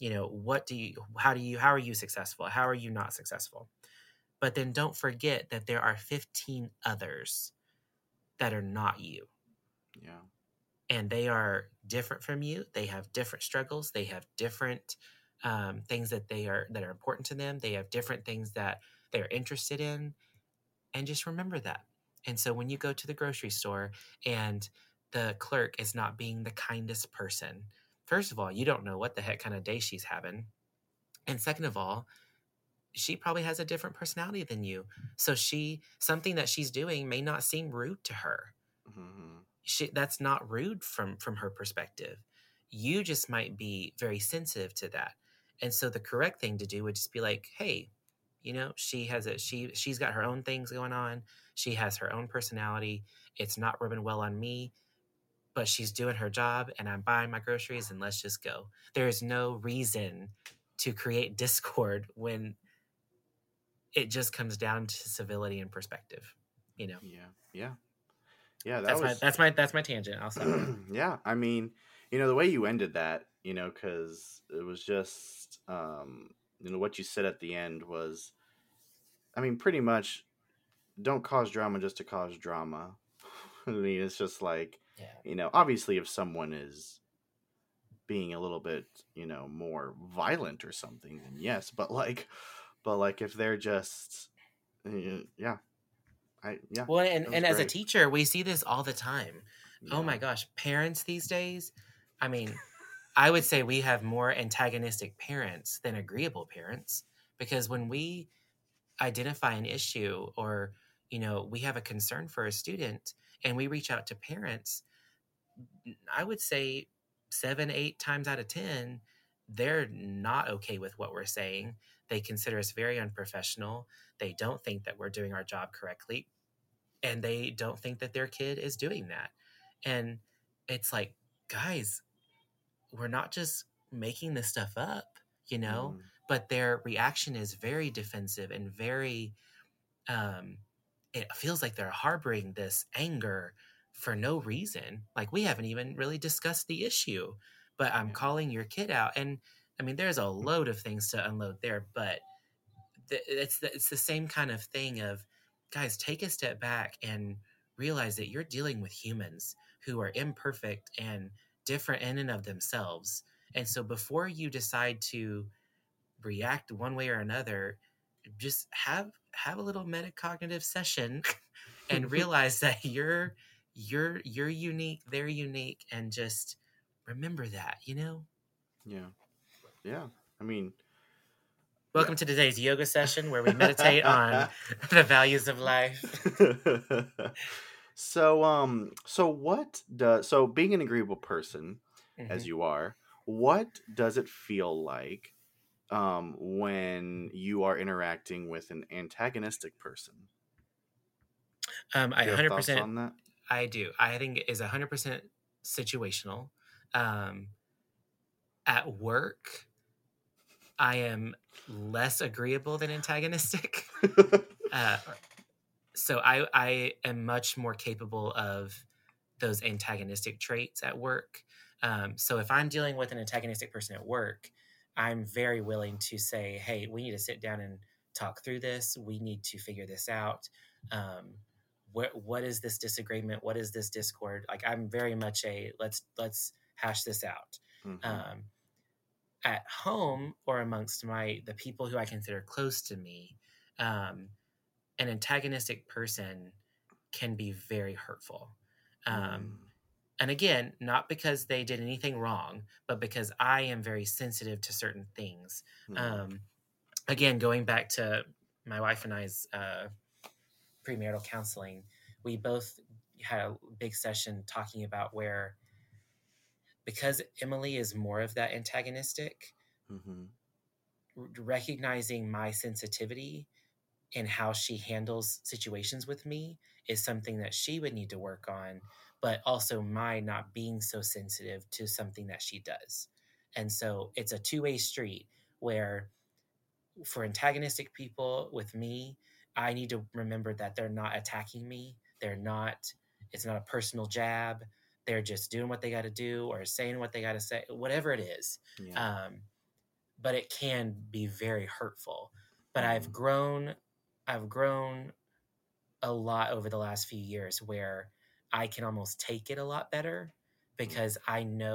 Speaker 2: How are you successful? How are you not successful? But then don't forget that there are 15 others that are not you,
Speaker 1: yeah,
Speaker 2: and they are different from you. They have different struggles. They have different things that are important to them. They have different things that they're interested in, and just remember that. And so when you go to the grocery store and the clerk is not being the kindest person, first of all, you don't know what the heck kind of day she's having, and second of all, she probably has a different personality than you. So something that she's doing may not seem rude to her.
Speaker 1: hmm,
Speaker 2: That's not rude from her perspective. You just might be very sensitive to that. And so the correct thing to do would just be like, hey, she's got her own things going on. She has her own personality. It's not rubbing well on me, but she's doing her job and I'm buying my groceries, and let's just go. There is no reason to create discord when it just comes down to civility and perspective. You know,
Speaker 1: yeah, yeah, yeah. That
Speaker 2: that's my
Speaker 1: was,
Speaker 2: that's my that's my tangent. I'll stop there.
Speaker 1: yeah. I mean, the way you ended that, because it was just, what you said at the end was, I mean, pretty much, don't cause drama just to cause drama. I mean, it's just like,
Speaker 2: Yeah.
Speaker 1: obviously, if someone is being a little bit, more violent or something, then yes. But if they're just, yeah,
Speaker 2: Well,
Speaker 1: it was
Speaker 2: and as a
Speaker 1: great.
Speaker 2: teacher, we see this all the time. Oh
Speaker 1: Yeah.
Speaker 2: my gosh, parents these days. I mean, I would say we have more antagonistic parents than agreeable parents, because when we identify an issue, or we have a concern for a student and we reach out to parents, I would say 7, 8 times out of 10, they're not okay with what we're saying. They consider us very unprofessional. They don't think that we're doing our job correctly, and they don't think that their kid is doing that. And it's like, guys, we're not just making this stuff up,
Speaker 1: Mm,
Speaker 2: but their reaction is very defensive and very, um, it feels like they're harboring this anger for no reason. Like, we haven't even really discussed the issue, but I'm
Speaker 1: yeah.
Speaker 2: calling your kid out. And I mean, there's a load of things to unload there, but it's the same kind of thing of, guys, take a step back and realize that you're dealing with humans who are imperfect and different in and of themselves. And so before you decide to react one way or another, just have a little metacognitive session and realize that you're unique, they're unique, and just remember that.
Speaker 1: Yeah. Yeah. I mean, yeah.
Speaker 2: Welcome to today's yoga session where we meditate on the values of life.
Speaker 1: So being an agreeable person as
Speaker 2: Mhm.
Speaker 1: you are, what does it feel like when you are interacting with an antagonistic person?
Speaker 2: I
Speaker 1: Do you have thoughts
Speaker 2: 100%.
Speaker 1: on that?
Speaker 2: I do. I think it is 100% situational. Um, at work, I am less agreeable than antagonistic. Uh, so I am much more capable of those antagonistic traits at work. So if I'm dealing with an antagonistic person at work, I'm very willing to say, hey, we need to sit down and talk through this. We need to figure this out. What is this disagreement? What is this discord? Like, I'm very much a let's hash this out.
Speaker 1: Hmm.
Speaker 2: Um, at home, or amongst the people who I consider close to me, um, an antagonistic person can be very hurtful. Um,
Speaker 1: Mm.
Speaker 2: and again, not because they did anything wrong, but because I am very sensitive to certain things.
Speaker 1: Mm.
Speaker 2: Um, again, going back to my wife and I's premarital counseling, we both had a big session talking about where, because Emily is more of that antagonistic,
Speaker 1: Hmm.
Speaker 2: recognizing my sensitivity and how she handles situations with me is something that she would need to work on, but also my not being so sensitive to something that she does. And so it's a two-way street where, for antagonistic people with me, I need to remember that they're not attacking me. It's not a personal jab. They're just doing what they got to do, or saying what they got to say, whatever it is.
Speaker 1: Yeah.
Speaker 2: Um, but it can be very hurtful. But
Speaker 1: Mm.
Speaker 2: I've grown a lot over the last few years where I can almost take it a lot better,
Speaker 1: Mm.
Speaker 2: because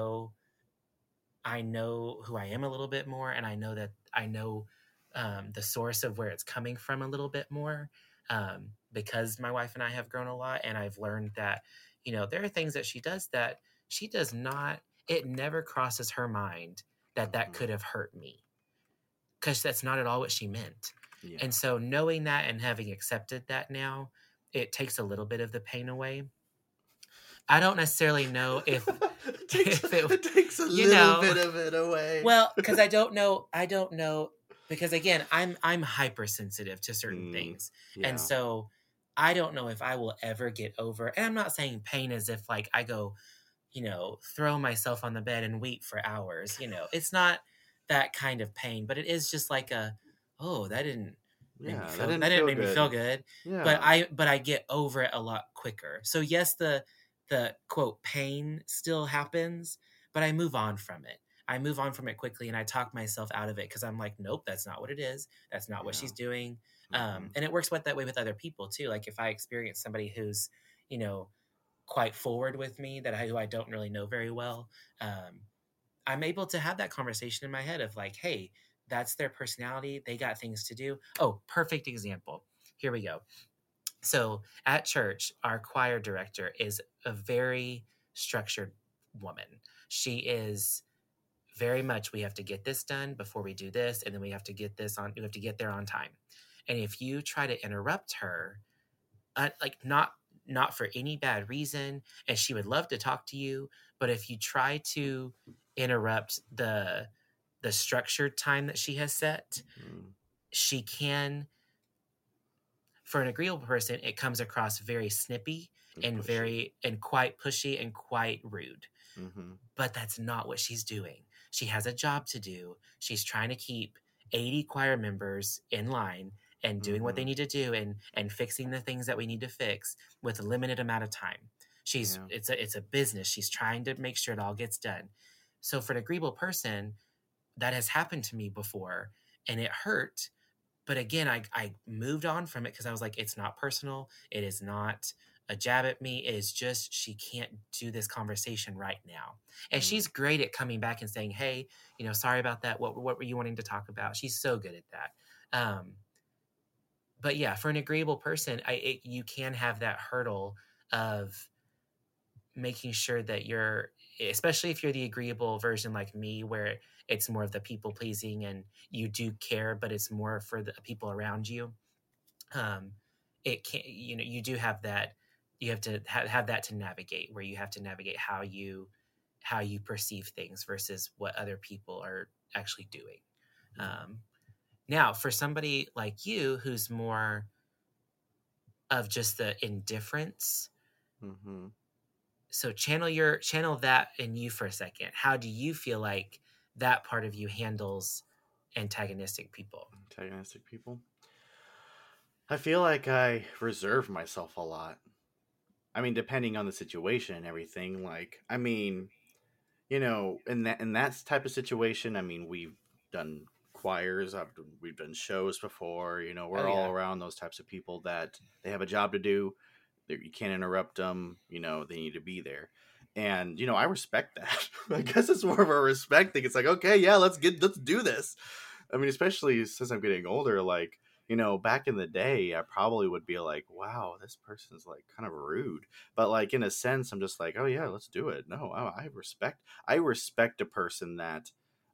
Speaker 2: I know who I am a little bit more, and I know the source of where it's coming from a little bit more, because my wife and I have grown a lot, and I've learned that there are things that she does that she does not. It never crosses her mind that
Speaker 1: Hmm.
Speaker 2: could have hurt me, because that's not at all what she meant.
Speaker 1: Yeah.
Speaker 2: And so, knowing that and having accepted that now, it takes a little bit of the pain away. I don't necessarily know if
Speaker 1: it takes
Speaker 2: if it
Speaker 1: it takes a
Speaker 2: you
Speaker 1: little
Speaker 2: know
Speaker 1: bit of it away.
Speaker 2: well, because I don't know, because again, I'm hypersensitive to certain
Speaker 1: Mm.
Speaker 2: things. And
Speaker 1: Yeah.
Speaker 2: so I don't know if I will ever get over, and I'm not saying pain as if like I go, throw myself on the bed and weep for hours. It's not that kind of pain, but it is just like oh,
Speaker 1: Yeah. That didn't
Speaker 2: that didn't
Speaker 1: feel
Speaker 2: make me feel
Speaker 1: good.
Speaker 2: good. But
Speaker 1: Yeah.
Speaker 2: I get over it a lot quicker. So yes, the quote pain still happens, but I move on from it. I move on from it quickly, and I talk myself out of it, because I'm like, nope, that's not what it is. That's not what
Speaker 1: Yeah.
Speaker 2: she's doing.
Speaker 1: Hmm.
Speaker 2: And it works that way with other people too. Like, if I experience somebody who's, you know, quite forward with me, who I don't really know very well, um, I'm able to have that conversation in my head of like, hey, that's their personality. They got things to do. Oh, perfect example. Here we go. So at church, our choir director is a very structured woman. She is very much, we have to get this done before we do this, and then we have to get this on, we have to get there on time. And if you try to interrupt her, like not for any bad reason, and she would love to talk to you, but if you try to interrupt the structured time that she has set, she can, for an agreeable person, it comes across very snippy and
Speaker 1: pushy.
Speaker 2: quite pushy and quite rude.
Speaker 1: Mm-hmm.
Speaker 2: But that's not what she's doing. She has a job to do. She's trying to keep 80 choir members in line and doing what they need to do, and fixing the things that we need to fix with a limited amount of time. It's a business. She's trying to make sure it all gets done. So for an agreeable person, that has happened to me before, and it hurt. But again, I moved on from it because I was like, it's not personal. It is not a jab at me. It is just, she can't do this conversation right now. And she's great at coming back and saying, hey, sorry about that. What were you wanting to talk about? She's so good at that. But yeah, for an agreeable person, you can have that hurdle of making sure that you're, especially if you're the agreeable version like me, where it's more of the people pleasing and you do care, but it's more for the people around you. It can, you do have that, you have to have that to navigate, where you have to navigate how you perceive things versus what other people are actually doing. Now, for somebody like you, who's more of just the indifference, so channel that in you for a second. How do you feel like that part of you handles antagonistic people?
Speaker 1: I feel like I reserve myself a lot. I mean, depending on the situation and everything. Like, I mean, in that type of situation, I mean, we've done choirs, we've done shows before. We're all around those types of people that they have a job to do. You can't interrupt them. They need to be there. And I respect that. I guess it's more of a respect thing. It's like, okay, yeah, let's do this. I mean, especially since I'm getting older, like, back in the day, I probably would be like, wow, this person's like kind of rude. But like, in a sense, I'm just like, oh yeah, let's do it. No, I respect a person that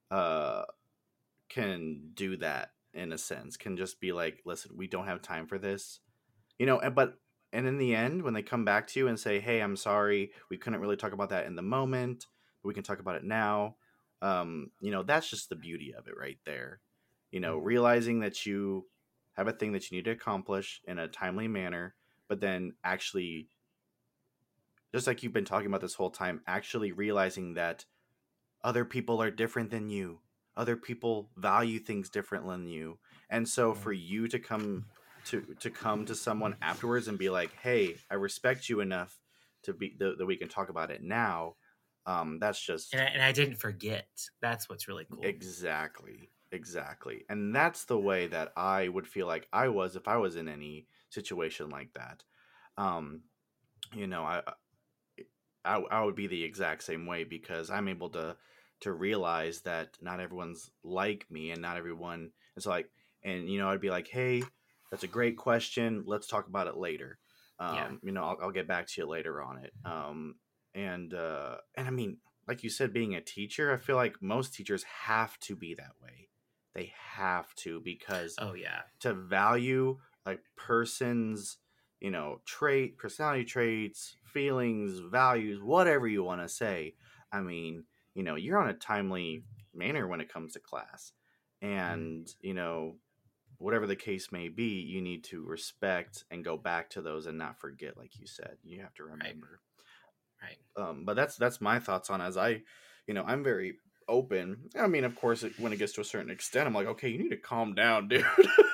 Speaker 1: can do that, in a sense, can just be like, listen, we don't have time for this. And in the end, when they come back to you and say, hey, I'm sorry, we couldn't really talk about that in the moment, but we can talk about it now. That's just the beauty of it right there. Realizing that you have a thing that you need to accomplish in a timely manner, but then actually, just like you've been talking about this whole time, actually realizing that other people are different than you. Other people value things different than you. And so for you to come to someone afterwards and be like, hey, I respect you enough to be that we can talk about it now. That's just,
Speaker 2: and I didn't forget. That's what's really cool.
Speaker 1: Exactly. And that's the way that I would feel like I was if I was in any situation like that. You know, I would be the exact same way, because I'm able to realize that not everyone's like me, and not everyone is like, and I'd be like, hey, that's a great question. Let's talk about it later. I'll get back to you later on it. And I mean, like you said, being a teacher, I feel like most teachers have to be that way. They have to, because to value a person's personality traits, feelings, values, whatever you want to say. I mean, you're on a timely manner when it comes to class, and whatever the case may be, you need to respect and go back to those and not forget. Like you said, you have to remember.
Speaker 2: Right.
Speaker 1: But that's my thoughts on it. As I'm very open. I mean, of course, when it gets to a certain extent, I'm like, okay, you need to calm down, dude.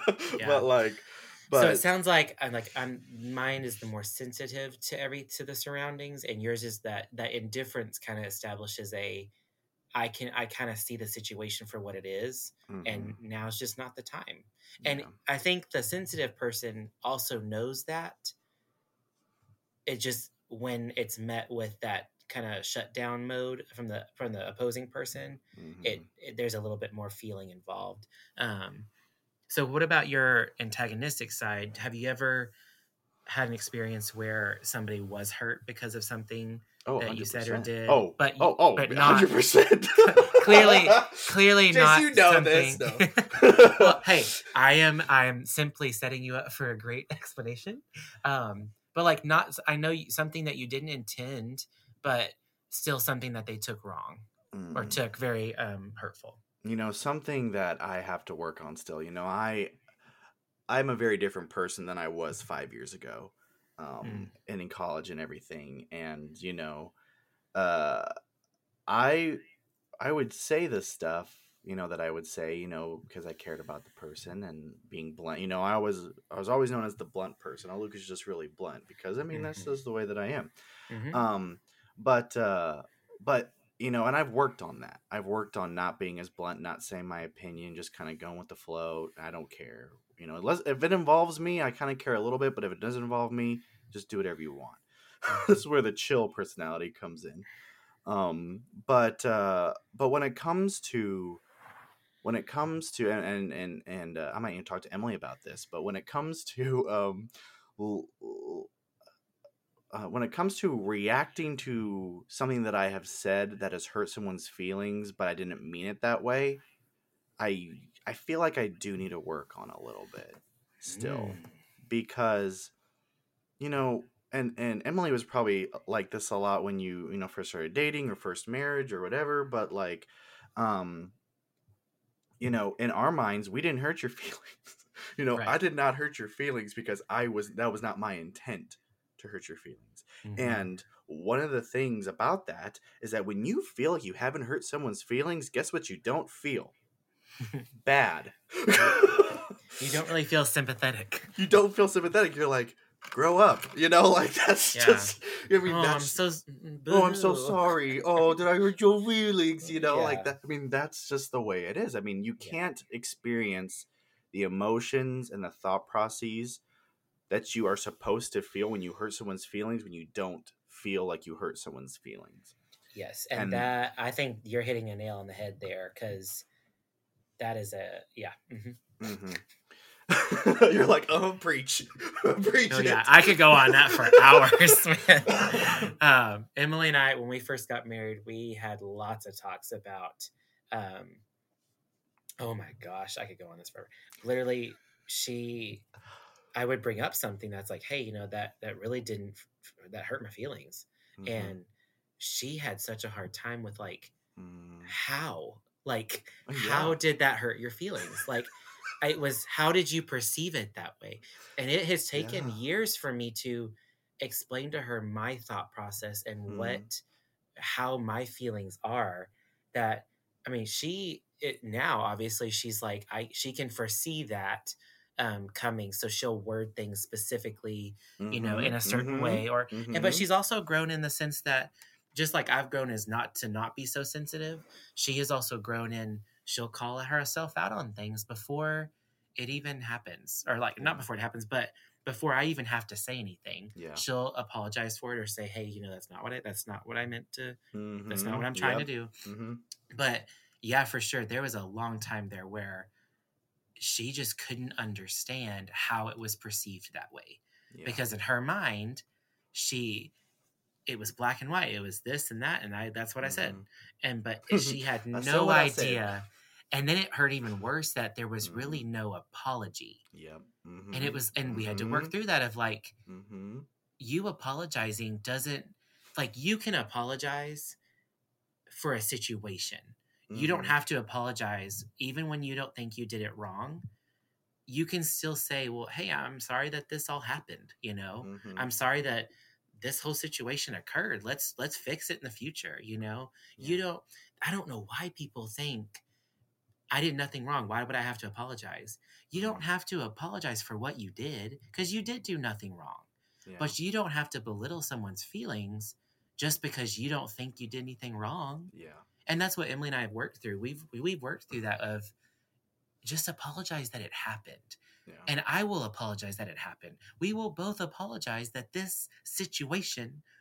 Speaker 1: But
Speaker 2: so it sounds like mine is the more sensitive to the surroundings, and yours is that indifference kind of establishes I kind of see the situation for what it is, and now it's just not the time. And I think the sensitive person also knows that. It just, when it's met with that kind of shutdown mode from the opposing person,
Speaker 1: Mm-hmm.
Speaker 2: there's a little bit more feeling involved. So what about your antagonistic side? Have you ever had an experience where somebody was hurt because of something
Speaker 1: Oh,
Speaker 2: that you said or
Speaker 1: 100%.
Speaker 2: did,
Speaker 1: Oh, oh, oh,
Speaker 2: but not
Speaker 1: 100%.
Speaker 2: clearly
Speaker 1: Chase,
Speaker 2: not
Speaker 1: you know
Speaker 2: something.
Speaker 1: this, no.
Speaker 2: Well, hey, I am simply setting you up for a great explanation. But like, not, I know something that you didn't intend, but still something that they took wrong or took very hurtful.
Speaker 1: Something that I have to work on still. I'm a very different person than I was 5 years ago, and in college and everything. And uh, I I would say this stuff, that I would say, because I cared about the person and being blunt. I was always known as the blunt person. Oh, Luke is just really blunt because that's just the way that I am.
Speaker 2: Mm-hmm.
Speaker 1: Um, but and I've worked on that. I've worked on not being as blunt, not saying my opinion, just kind of going with the flow. I don't care. Unless if it involves me, I kind of care a little bit. But if it doesn't involve me, just do whatever you want. This is where the chill personality comes in. But when it comes to and I might even talk to Emily about this, but when it comes to when it comes to reacting to something that I have said that has hurt someone's feelings, but I didn't mean it that way, I feel like I do need to work on a little bit still, because and Emily was probably like this a lot when you first started dating or first marriage or whatever, but like um in our minds, we didn't hurt your feelings.
Speaker 2: Right.
Speaker 1: I did not hurt your feelings because that was not my intent to hurt your feelings. And one of the things about that is that when you feel like you haven't hurt someone's feelings, guess what you don't feel? Bad.
Speaker 2: You don't really feel sympathetic.
Speaker 1: You don't feel sympathetic. You're like, grow up. Like that's just. That's. I'm so sorry. Oh, did I hurt your feelings? Like that. That's just the way it is. You can't experience the emotions and the thought processes that you are supposed to feel when you hurt someone's feelings when you don't feel like you hurt someone's feelings.
Speaker 2: Yes, and that, I think you're hitting a nail on the head there, because that is
Speaker 1: You're like, preach. Preach it.
Speaker 2: Yeah, I could go on that for hours, man. Emily and I, when we first got married, we had lots of talks about, oh my gosh, I could go on this forever. Literally, I would bring up something that's like, hey, that really that hurt my feelings. And she had such a hard time with like, how? Like, how did that hurt your feelings? Like, it was, how did you perceive it that way? And it has taken years for me to explain to her my thought process and how my feelings are. That, now obviously she's like, she can foresee that coming, so she'll word things specifically, in a certain way, but she's also grown in the sense that, just like I've grown as not to be so sensitive, she has also grown in, she'll call herself out on things before it even happens, or like not before it happens, but before I even have to say anything. She'll apologize for it or say, hey, that's not what I meant to, that's not what I'm trying to do. But yeah, for sure, there was a long time there where she just couldn't understand how it was perceived that way, because in her mind, it was black and white. It was this and that, and that's what I said. But she had no idea. And then it hurt even worse that there was really no apology. And it was, and we had to work through that of like, you apologizing doesn't, like, you can apologize for a situation. You don't have to apologize even when you don't think you did it wrong. You can still say, well, hey, I'm sorry that this all happened. I'm sorry that this whole situation occurred. Let's fix it in the future. I don't know why people think I did nothing wrong. Why would I have to apologize? You don't have to apologize for what you did, because you did do nothing wrong. But you don't have to belittle someone's feelings just because you don't think you did anything wrong. And that's what Emily and I have worked through. We've worked through that of just apologize that it happened. And I will apologize that it happened. We will both apologize that this situation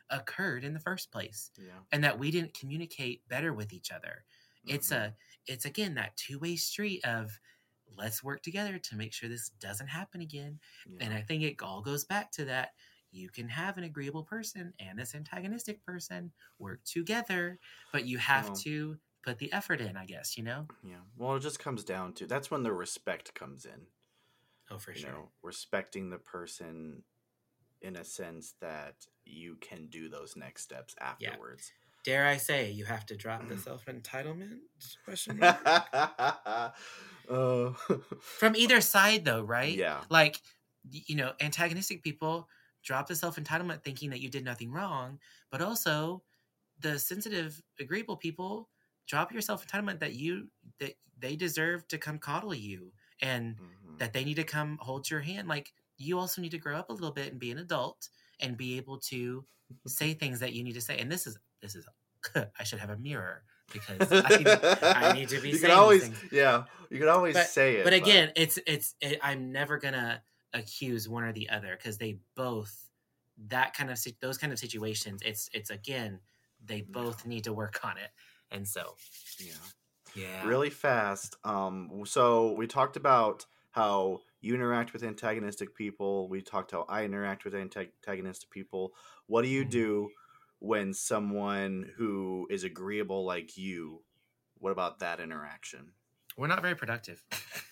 Speaker 2: occurred in the first place,
Speaker 1: Yeah.
Speaker 2: and that we didn't communicate better with each other.
Speaker 1: Mhm.
Speaker 2: It's again that two-way street of let's work together to make sure this doesn't happen again. And
Speaker 1: Yeah.
Speaker 2: I think it all goes back to that. You can have an agreeable person and this antagonistic person work together, but you have
Speaker 1: Well,
Speaker 2: to put the effort in, I guess, you know?
Speaker 1: yeah. Well, it just comes down to that's when the respect comes in.
Speaker 2: Oh, for
Speaker 1: You
Speaker 2: sure.
Speaker 1: know, respecting the person in a sense that you can do those next steps
Speaker 2: Yeah.
Speaker 1: afterwards.
Speaker 2: Dare I say you have to drop the self-entitlement? Question mark.
Speaker 1: uh,
Speaker 2: From either side, though, right?
Speaker 1: yeah.
Speaker 2: Like, you know, antagonistic people drop the self-entitlement thinking that you did nothing wrong, but also the sensitive, agreeable people drop your self-entitlement that they deserve to come coddle you and
Speaker 1: Mhm.
Speaker 2: that they need to come hold your hand. Like, you also need to grow up a little bit and be an adult and be able to say things that you need to say. And this is I should have a mirror because I need to be
Speaker 1: You can
Speaker 2: saying these
Speaker 1: always,
Speaker 2: things.
Speaker 1: yeah, you can always say
Speaker 2: But
Speaker 1: it, but
Speaker 2: again, I'm never gonna accuse one or the other because they both those kind of situations. It's again, they both need to work on it, and so
Speaker 1: yeah.
Speaker 2: yeah.
Speaker 1: Really fast. So we talked about how you interact with antagonistic people. We talked how I interact with antagonistic people. What do you
Speaker 2: Mm.
Speaker 1: do when someone who is agreeable like you? What about that interaction?
Speaker 2: We're not very productive.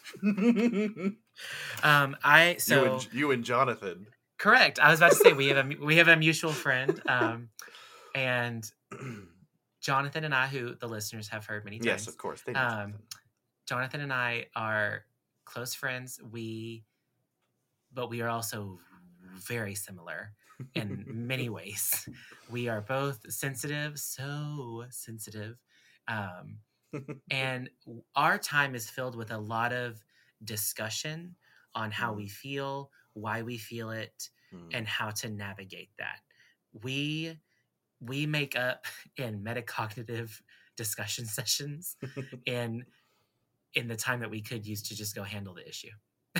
Speaker 1: you
Speaker 2: So
Speaker 1: you and Jonathan.
Speaker 2: correct. I was about to say we have a mutual friend, and Jonathan and I, who the listeners have heard many
Speaker 1: Yes,
Speaker 2: times.
Speaker 1: of course they know Jonathan.
Speaker 2: Jonathan and I are close friends. But we are also very similar in many ways. We are both sensitive, so sensitive. Um, and our time is filled with a lot of discussion on how we feel, why we feel it, and how to navigate that. We make up in metacognitive discussion sessions in the time that we could use to just go handle the issue.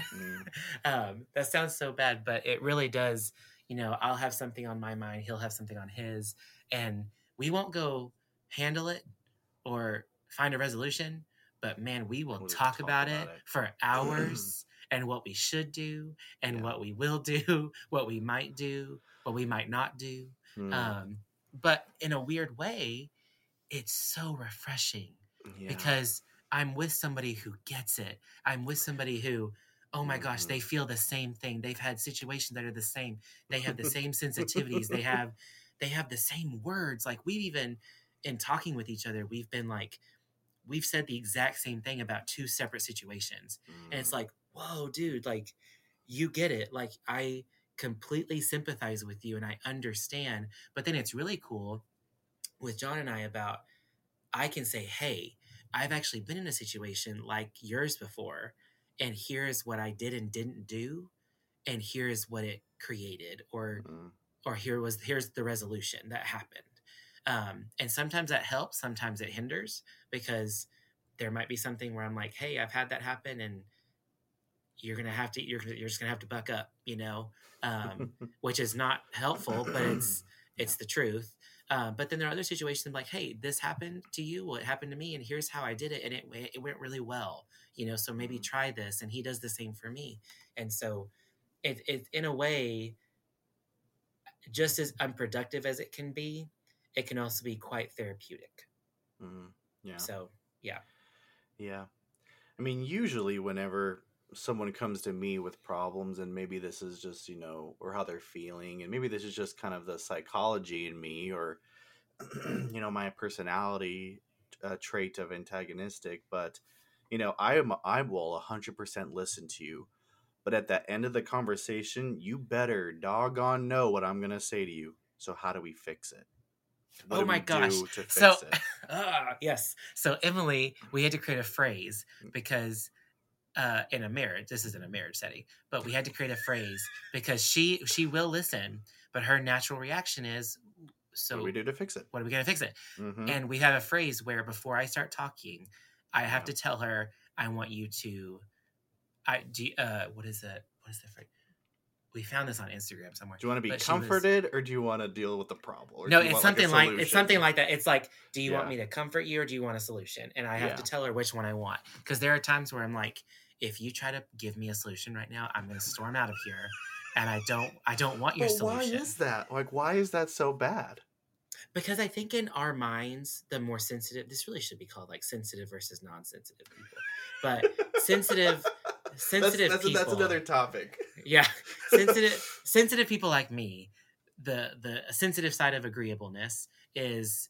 Speaker 2: That sounds so bad, but it really does. You know, I'll have something on my mind, he'll have something on his, and we won't go handle it or find a resolution, but man, we will
Speaker 1: We'll just
Speaker 2: talk about it
Speaker 1: it.
Speaker 2: for hours and what we should do and what we will do, what we might do, what we might not do. But in a weird way, it's so refreshing because I'm with somebody who gets it. I'm with somebody who, oh my gosh, they feel the same thing. They've had situations that are the same. They have the same sensitivities. They have the same words. Like we've even in talking with each other, we've been like, we've said the exact same thing about two separate situations. And it's like, whoa, dude, like you get it. Like I completely sympathize with you and I understand. But then it's really cool with John and I about I can say, hey, I've actually been in a situation like yours before, and here's what I did and didn't do, and here's what it created, or here's the resolution that happened. And sometimes that helps, sometimes it hinders because there might be something where I'm like, hey, I've had that happen, and you're just gonna have to buck up, you know, which is not helpful, but it's the truth. But then there are other situations like, hey, this happened to you, well, it happened to me, and here's how I did it, and it went really well, you know. So maybe try this, and he does the same for me, and so it in a way, just as unproductive as it can be, it can also be quite therapeutic.
Speaker 1: Yeah.
Speaker 2: So yeah.
Speaker 1: Yeah. I mean, usually whenever someone comes to me with problems, and maybe this is just, or how they're feeling, and maybe this is just kind of the psychology in me, or, my personality trait of antagonistic, but, I will 100% listen to you. But at the end of the conversation, you better doggone know what I'm going to say to you. So how do we fix it? What
Speaker 2: Oh
Speaker 1: do
Speaker 2: my
Speaker 1: we
Speaker 2: gosh.
Speaker 1: do to
Speaker 2: So,
Speaker 1: fix it?
Speaker 2: yes. So, Emily, we had to create a phrase because in a marriage, this isn't a marriage setting, but we had to create a phrase because she will listen, but her natural reaction is, so
Speaker 1: What do we do to fix it?
Speaker 2: What are we going to fix it?
Speaker 1: Mm-hmm.
Speaker 2: And we have a phrase where before I start talking, I have to tell her, I want you to, what is it? What is the phrase? we found this on Instagram somewhere.
Speaker 1: Do you want to be
Speaker 2: but
Speaker 1: comforted, or do you want to deal with the problem? Or
Speaker 2: No,
Speaker 1: do you
Speaker 2: it's
Speaker 1: want,
Speaker 2: something
Speaker 1: like,
Speaker 2: it's something like that. It's like, do you want
Speaker 1: Yeah.
Speaker 2: me to comfort you or do you want a solution? And I have
Speaker 1: Yeah.
Speaker 2: to tell her which one I want. Because there are times where I'm like, if you try to give me a solution right now, I'm going to storm out of here, and I don't want your
Speaker 1: But
Speaker 2: solution.
Speaker 1: why is that? Like, why is that so bad?
Speaker 2: Because I think in our minds, the more sensitive, this really should be called like sensitive versus non-sensitive people, but sensitive people.
Speaker 1: That's another topic.
Speaker 2: Yeah, sensitive people like me. The sensitive side of agreeableness is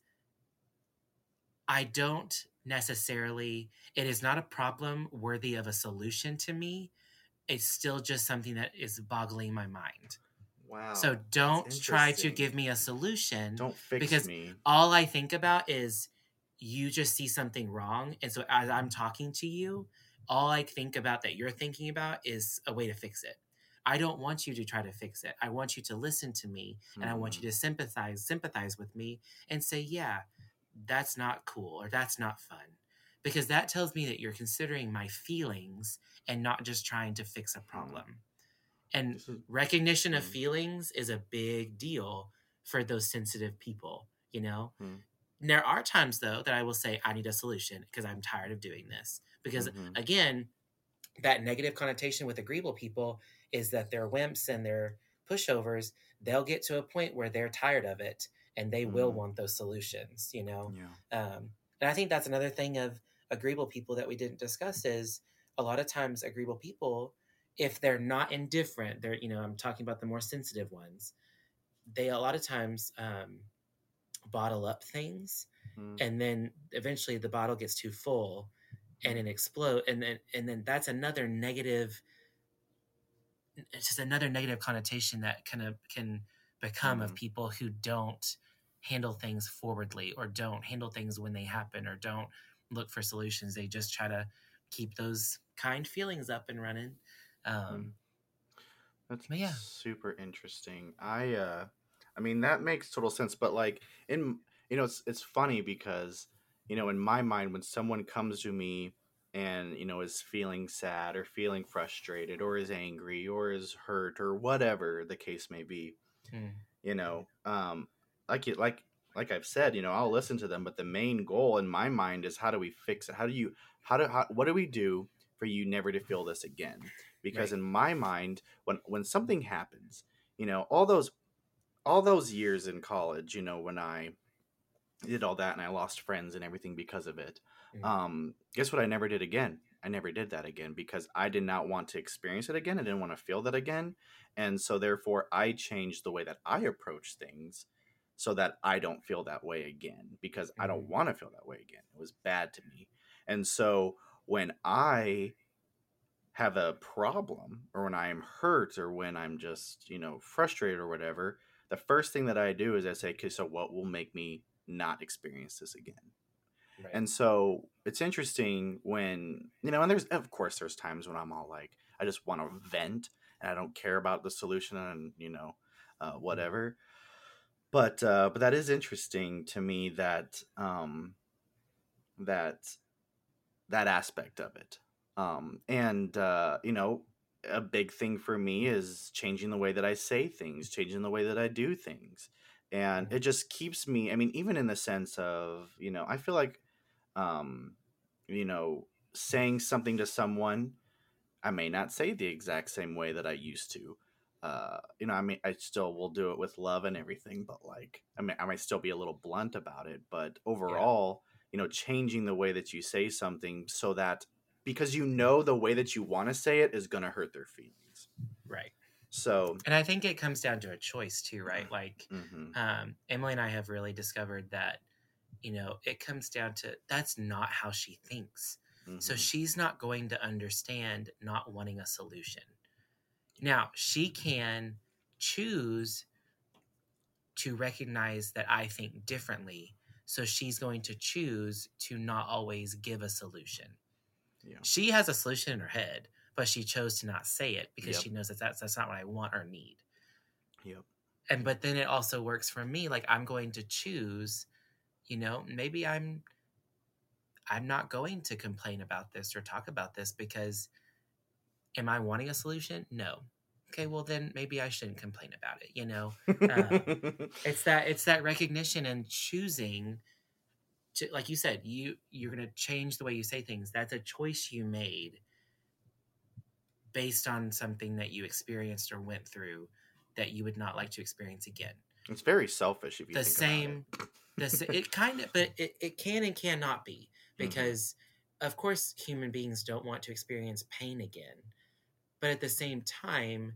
Speaker 2: I don't necessarily. It is not a problem worthy of a solution to me. It's still just something that is boggling my mind.
Speaker 1: Wow.
Speaker 2: So don't try to give me a solution.
Speaker 1: Don't fix
Speaker 2: because
Speaker 1: me.
Speaker 2: all I think about is you just see something wrong. And so as I'm talking to you, all I think about that you're thinking about is a way to fix it. I don't want you to try to fix it. I want you to listen to me, and I want you to sympathize with me and say, yeah, that's not cool or that's not fun. Because that tells me that you're considering my feelings and not just trying to fix a problem. And recognition of feelings is a big deal for those sensitive people, you know? There are times, though, that I will say, I need a solution because I'm tired of doing this. Because, again, that negative connotation with agreeable people is that they're wimps and they're pushovers. They'll get to a point where they're tired of it and they will want those solutions, you know?
Speaker 1: Yeah.
Speaker 2: And I think that's another thing of agreeable people that we didn't discuss is a lot of times agreeable people, if they're not indifferent, they're, you know, I'm talking about the more sensitive ones, they a lot of times bottle up things, and then eventually the bottle gets too full and it explodes, and then that's another negative, it's just another negative connotation that kind of can become of people who don't handle things forwardly or don't handle things when they happen or don't look for solutions. They just try to keep those kind feelings up and running.
Speaker 1: That's super interesting. I mean, that makes total sense, but like it's funny because, in my mind, when someone comes to me and, is feeling sad or feeling frustrated or is angry or is hurt or whatever the case may be, like I've said, I'll listen to them, but the main goal in my mind is, how do we fix it? What do we do for you never to feel this again? Because in my mind, when something happens, all those years in college, when I did all that and I lost friends and everything because of it, guess what? I never did again. I never did that again because I did not want to experience it again. I didn't want to feel that again. And so therefore I changed the way that I approach things so that I don't feel that way again, because I don't want to feel that way again. It was bad to me. And so when I have a problem, or when I am hurt, or when I'm just, frustrated or whatever, the first thing that I do is I say, okay, so what will make me not experience this again? Right. And so it's interesting when, and there's times when I'm all like, I just want to vent and I don't care about the solution and, whatever. But that is interesting to me, that that aspect of it. A big thing for me is changing the way that I say things, changing the way that I do things. And it just keeps me, I mean, even in the sense of, I feel like, saying something to someone, I may not say the exact same way that I used to. I mean, I still will do it with love and everything, but like, I mean, I might still be a little blunt about it, but overall, changing the way that you say something so that, because the way that you want to say it is going to hurt their feelings.
Speaker 2: Right.
Speaker 1: So,
Speaker 2: and I think it comes down to a choice too, right? Like, Emily and I have really discovered that, it comes down to, that's not how she thinks. So she's not going to understand not wanting a solution. Now, she can choose to recognize that I think differently. So she's going to choose to not always give a solution. Yeah. She has a solution in her head, but she chose to not say it because she knows that that's not what I want or need. Yep. But then it also works for me. Like, I'm going to choose, maybe I'm not going to complain about this or talk about this because am I wanting a solution? No. okay, well then maybe I shouldn't complain about it, you know. It's that recognition and choosing to, like you said, you're going to change the way you say things. That's a choice you made based on something that you experienced or went through that you would not like to experience again.
Speaker 1: It's very selfish if you
Speaker 2: The
Speaker 1: think
Speaker 2: same,
Speaker 1: about it.
Speaker 2: it kind of, but it can and cannot be, because of course human beings don't want to experience pain again. But at the same time,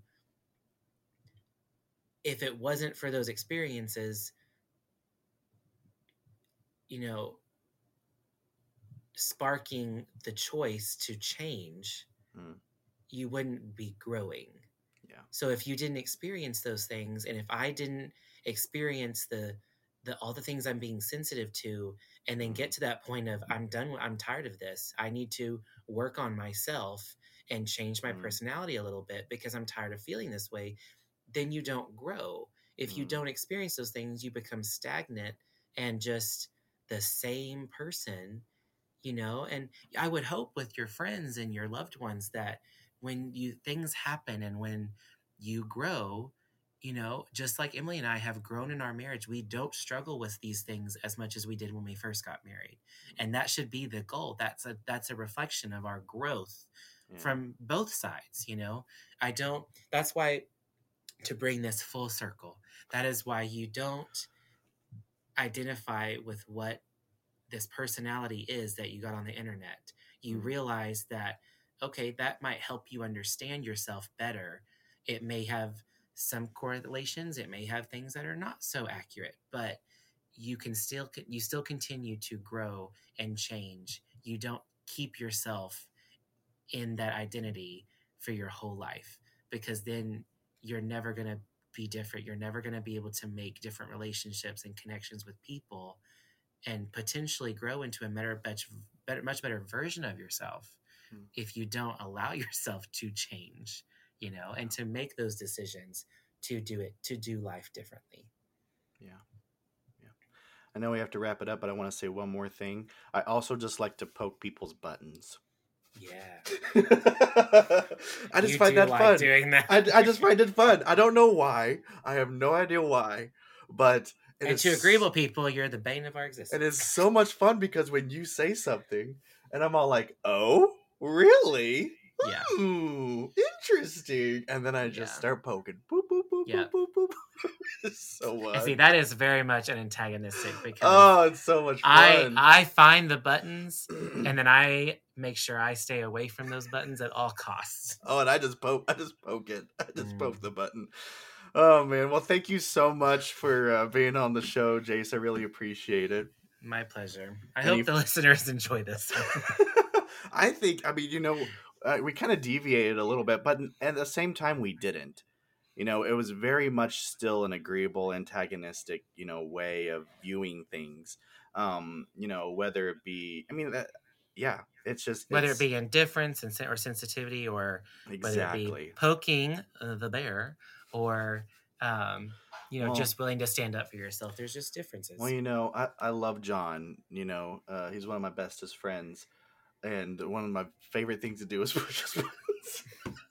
Speaker 2: if it wasn't for those experiences, you know, sparking the choice to change, you wouldn't be growing.
Speaker 1: Yeah.
Speaker 2: So if you didn't experience those things, and if I didn't experience the all the things I'm being sensitive to, and then get to that point of I'm tired of this, I need to work on myself and change my personality a little bit because I'm tired of feeling this way, then you don't grow. If you don't experience those things, you become stagnant and just the same person, you know. And I would hope with your friends and your loved ones that when things happen and when you grow, you know, just like Emily and I have grown in our marriage, we don't struggle with these things as much as we did when we first got married. And that should be the goal. That's a reflection of our growth from both sides, you know. That's why, to bring this full circle, that is why you don't identify with what this personality is that you got on the internet. You realize that, okay, that might help you understand yourself better. It may have some correlations, it may have things that are not so accurate, but you still continue to grow and change. You don't keep yourself in that identity for your whole life, because then you're never going to be different. You're never going to be able to make different relationships and connections with people and potentially grow into a much better version of yourself if you don't allow yourself to change, you know, and to make those decisions to do life differently.
Speaker 1: Yeah. I know we have to wrap it up, but I want to say one more thing. I also just like to poke people's buttons.
Speaker 2: Yeah.
Speaker 1: I just find that fun.
Speaker 2: Doing that.
Speaker 1: I just find it fun. I don't know why. I have no idea why, but
Speaker 2: to agreeable people, you're the bane of our existence.
Speaker 1: And it's so much fun because when you say something, and I'm all like, "Oh, really?
Speaker 2: Yeah.
Speaker 1: Interesting." And then I just start poking. Boop, boop, boop, boop, boop, boop. It's so much.
Speaker 2: And see, that is very much an antagonistic,
Speaker 1: because it's so much fun.
Speaker 2: I find the buttons and then I make sure I stay away from those buttons at all costs.
Speaker 1: Oh, and I just poke it. I just poke the button. Oh man, well, thank you so much for being on the show, Jace. I really appreciate it.
Speaker 2: My pleasure. I hope the listeners enjoy this.
Speaker 1: I mean, you know, we kind of deviated a little bit, but at the same time, we didn't. You know, it was very much still an agreeable, antagonistic, you know, way of viewing things. You know, whether it be, I mean, it's just
Speaker 2: whether it be indifference or sensitivity, or whether it be poking the bear, or you know, just willing to stand up for yourself. There's just differences.
Speaker 1: Well, you know, I love John. You know, he's one of my bestest friends, and one of my favorite things to do is push his buttons.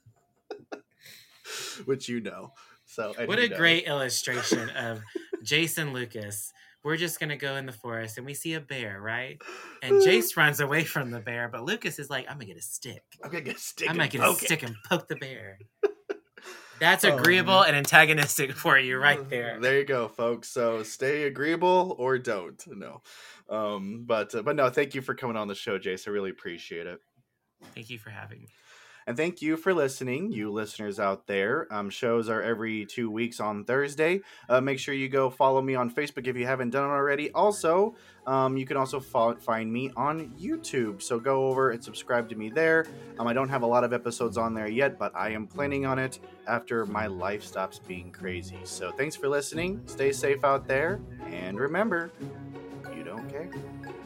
Speaker 1: Which you know. So
Speaker 2: what a great illustration of Jason Lucas. We're just going to go in the forest and we see a bear, right? And Jace runs away from the bear, but Lucas is like, I'm going to get a stick.
Speaker 1: I'm going to get a stick.
Speaker 2: I'm going to get a stick and poke the bear. That's agreeable and antagonistic for you right there.
Speaker 1: There you go, folks. So stay agreeable or don't. No. But no, thank you for coming on the show, Jace. I really appreciate it.
Speaker 2: Thank you for having me.
Speaker 1: And thank you for listening, you listeners out there. Shows are every 2 weeks on Thursday. Make sure you go follow me on Facebook if you haven't done it already. Also, you can also find me on YouTube. So go over and subscribe to me there. I don't have a lot of episodes on there yet, but I am planning on it after my life stops being crazy. So thanks for listening. Stay safe out there. And remember, you don't care.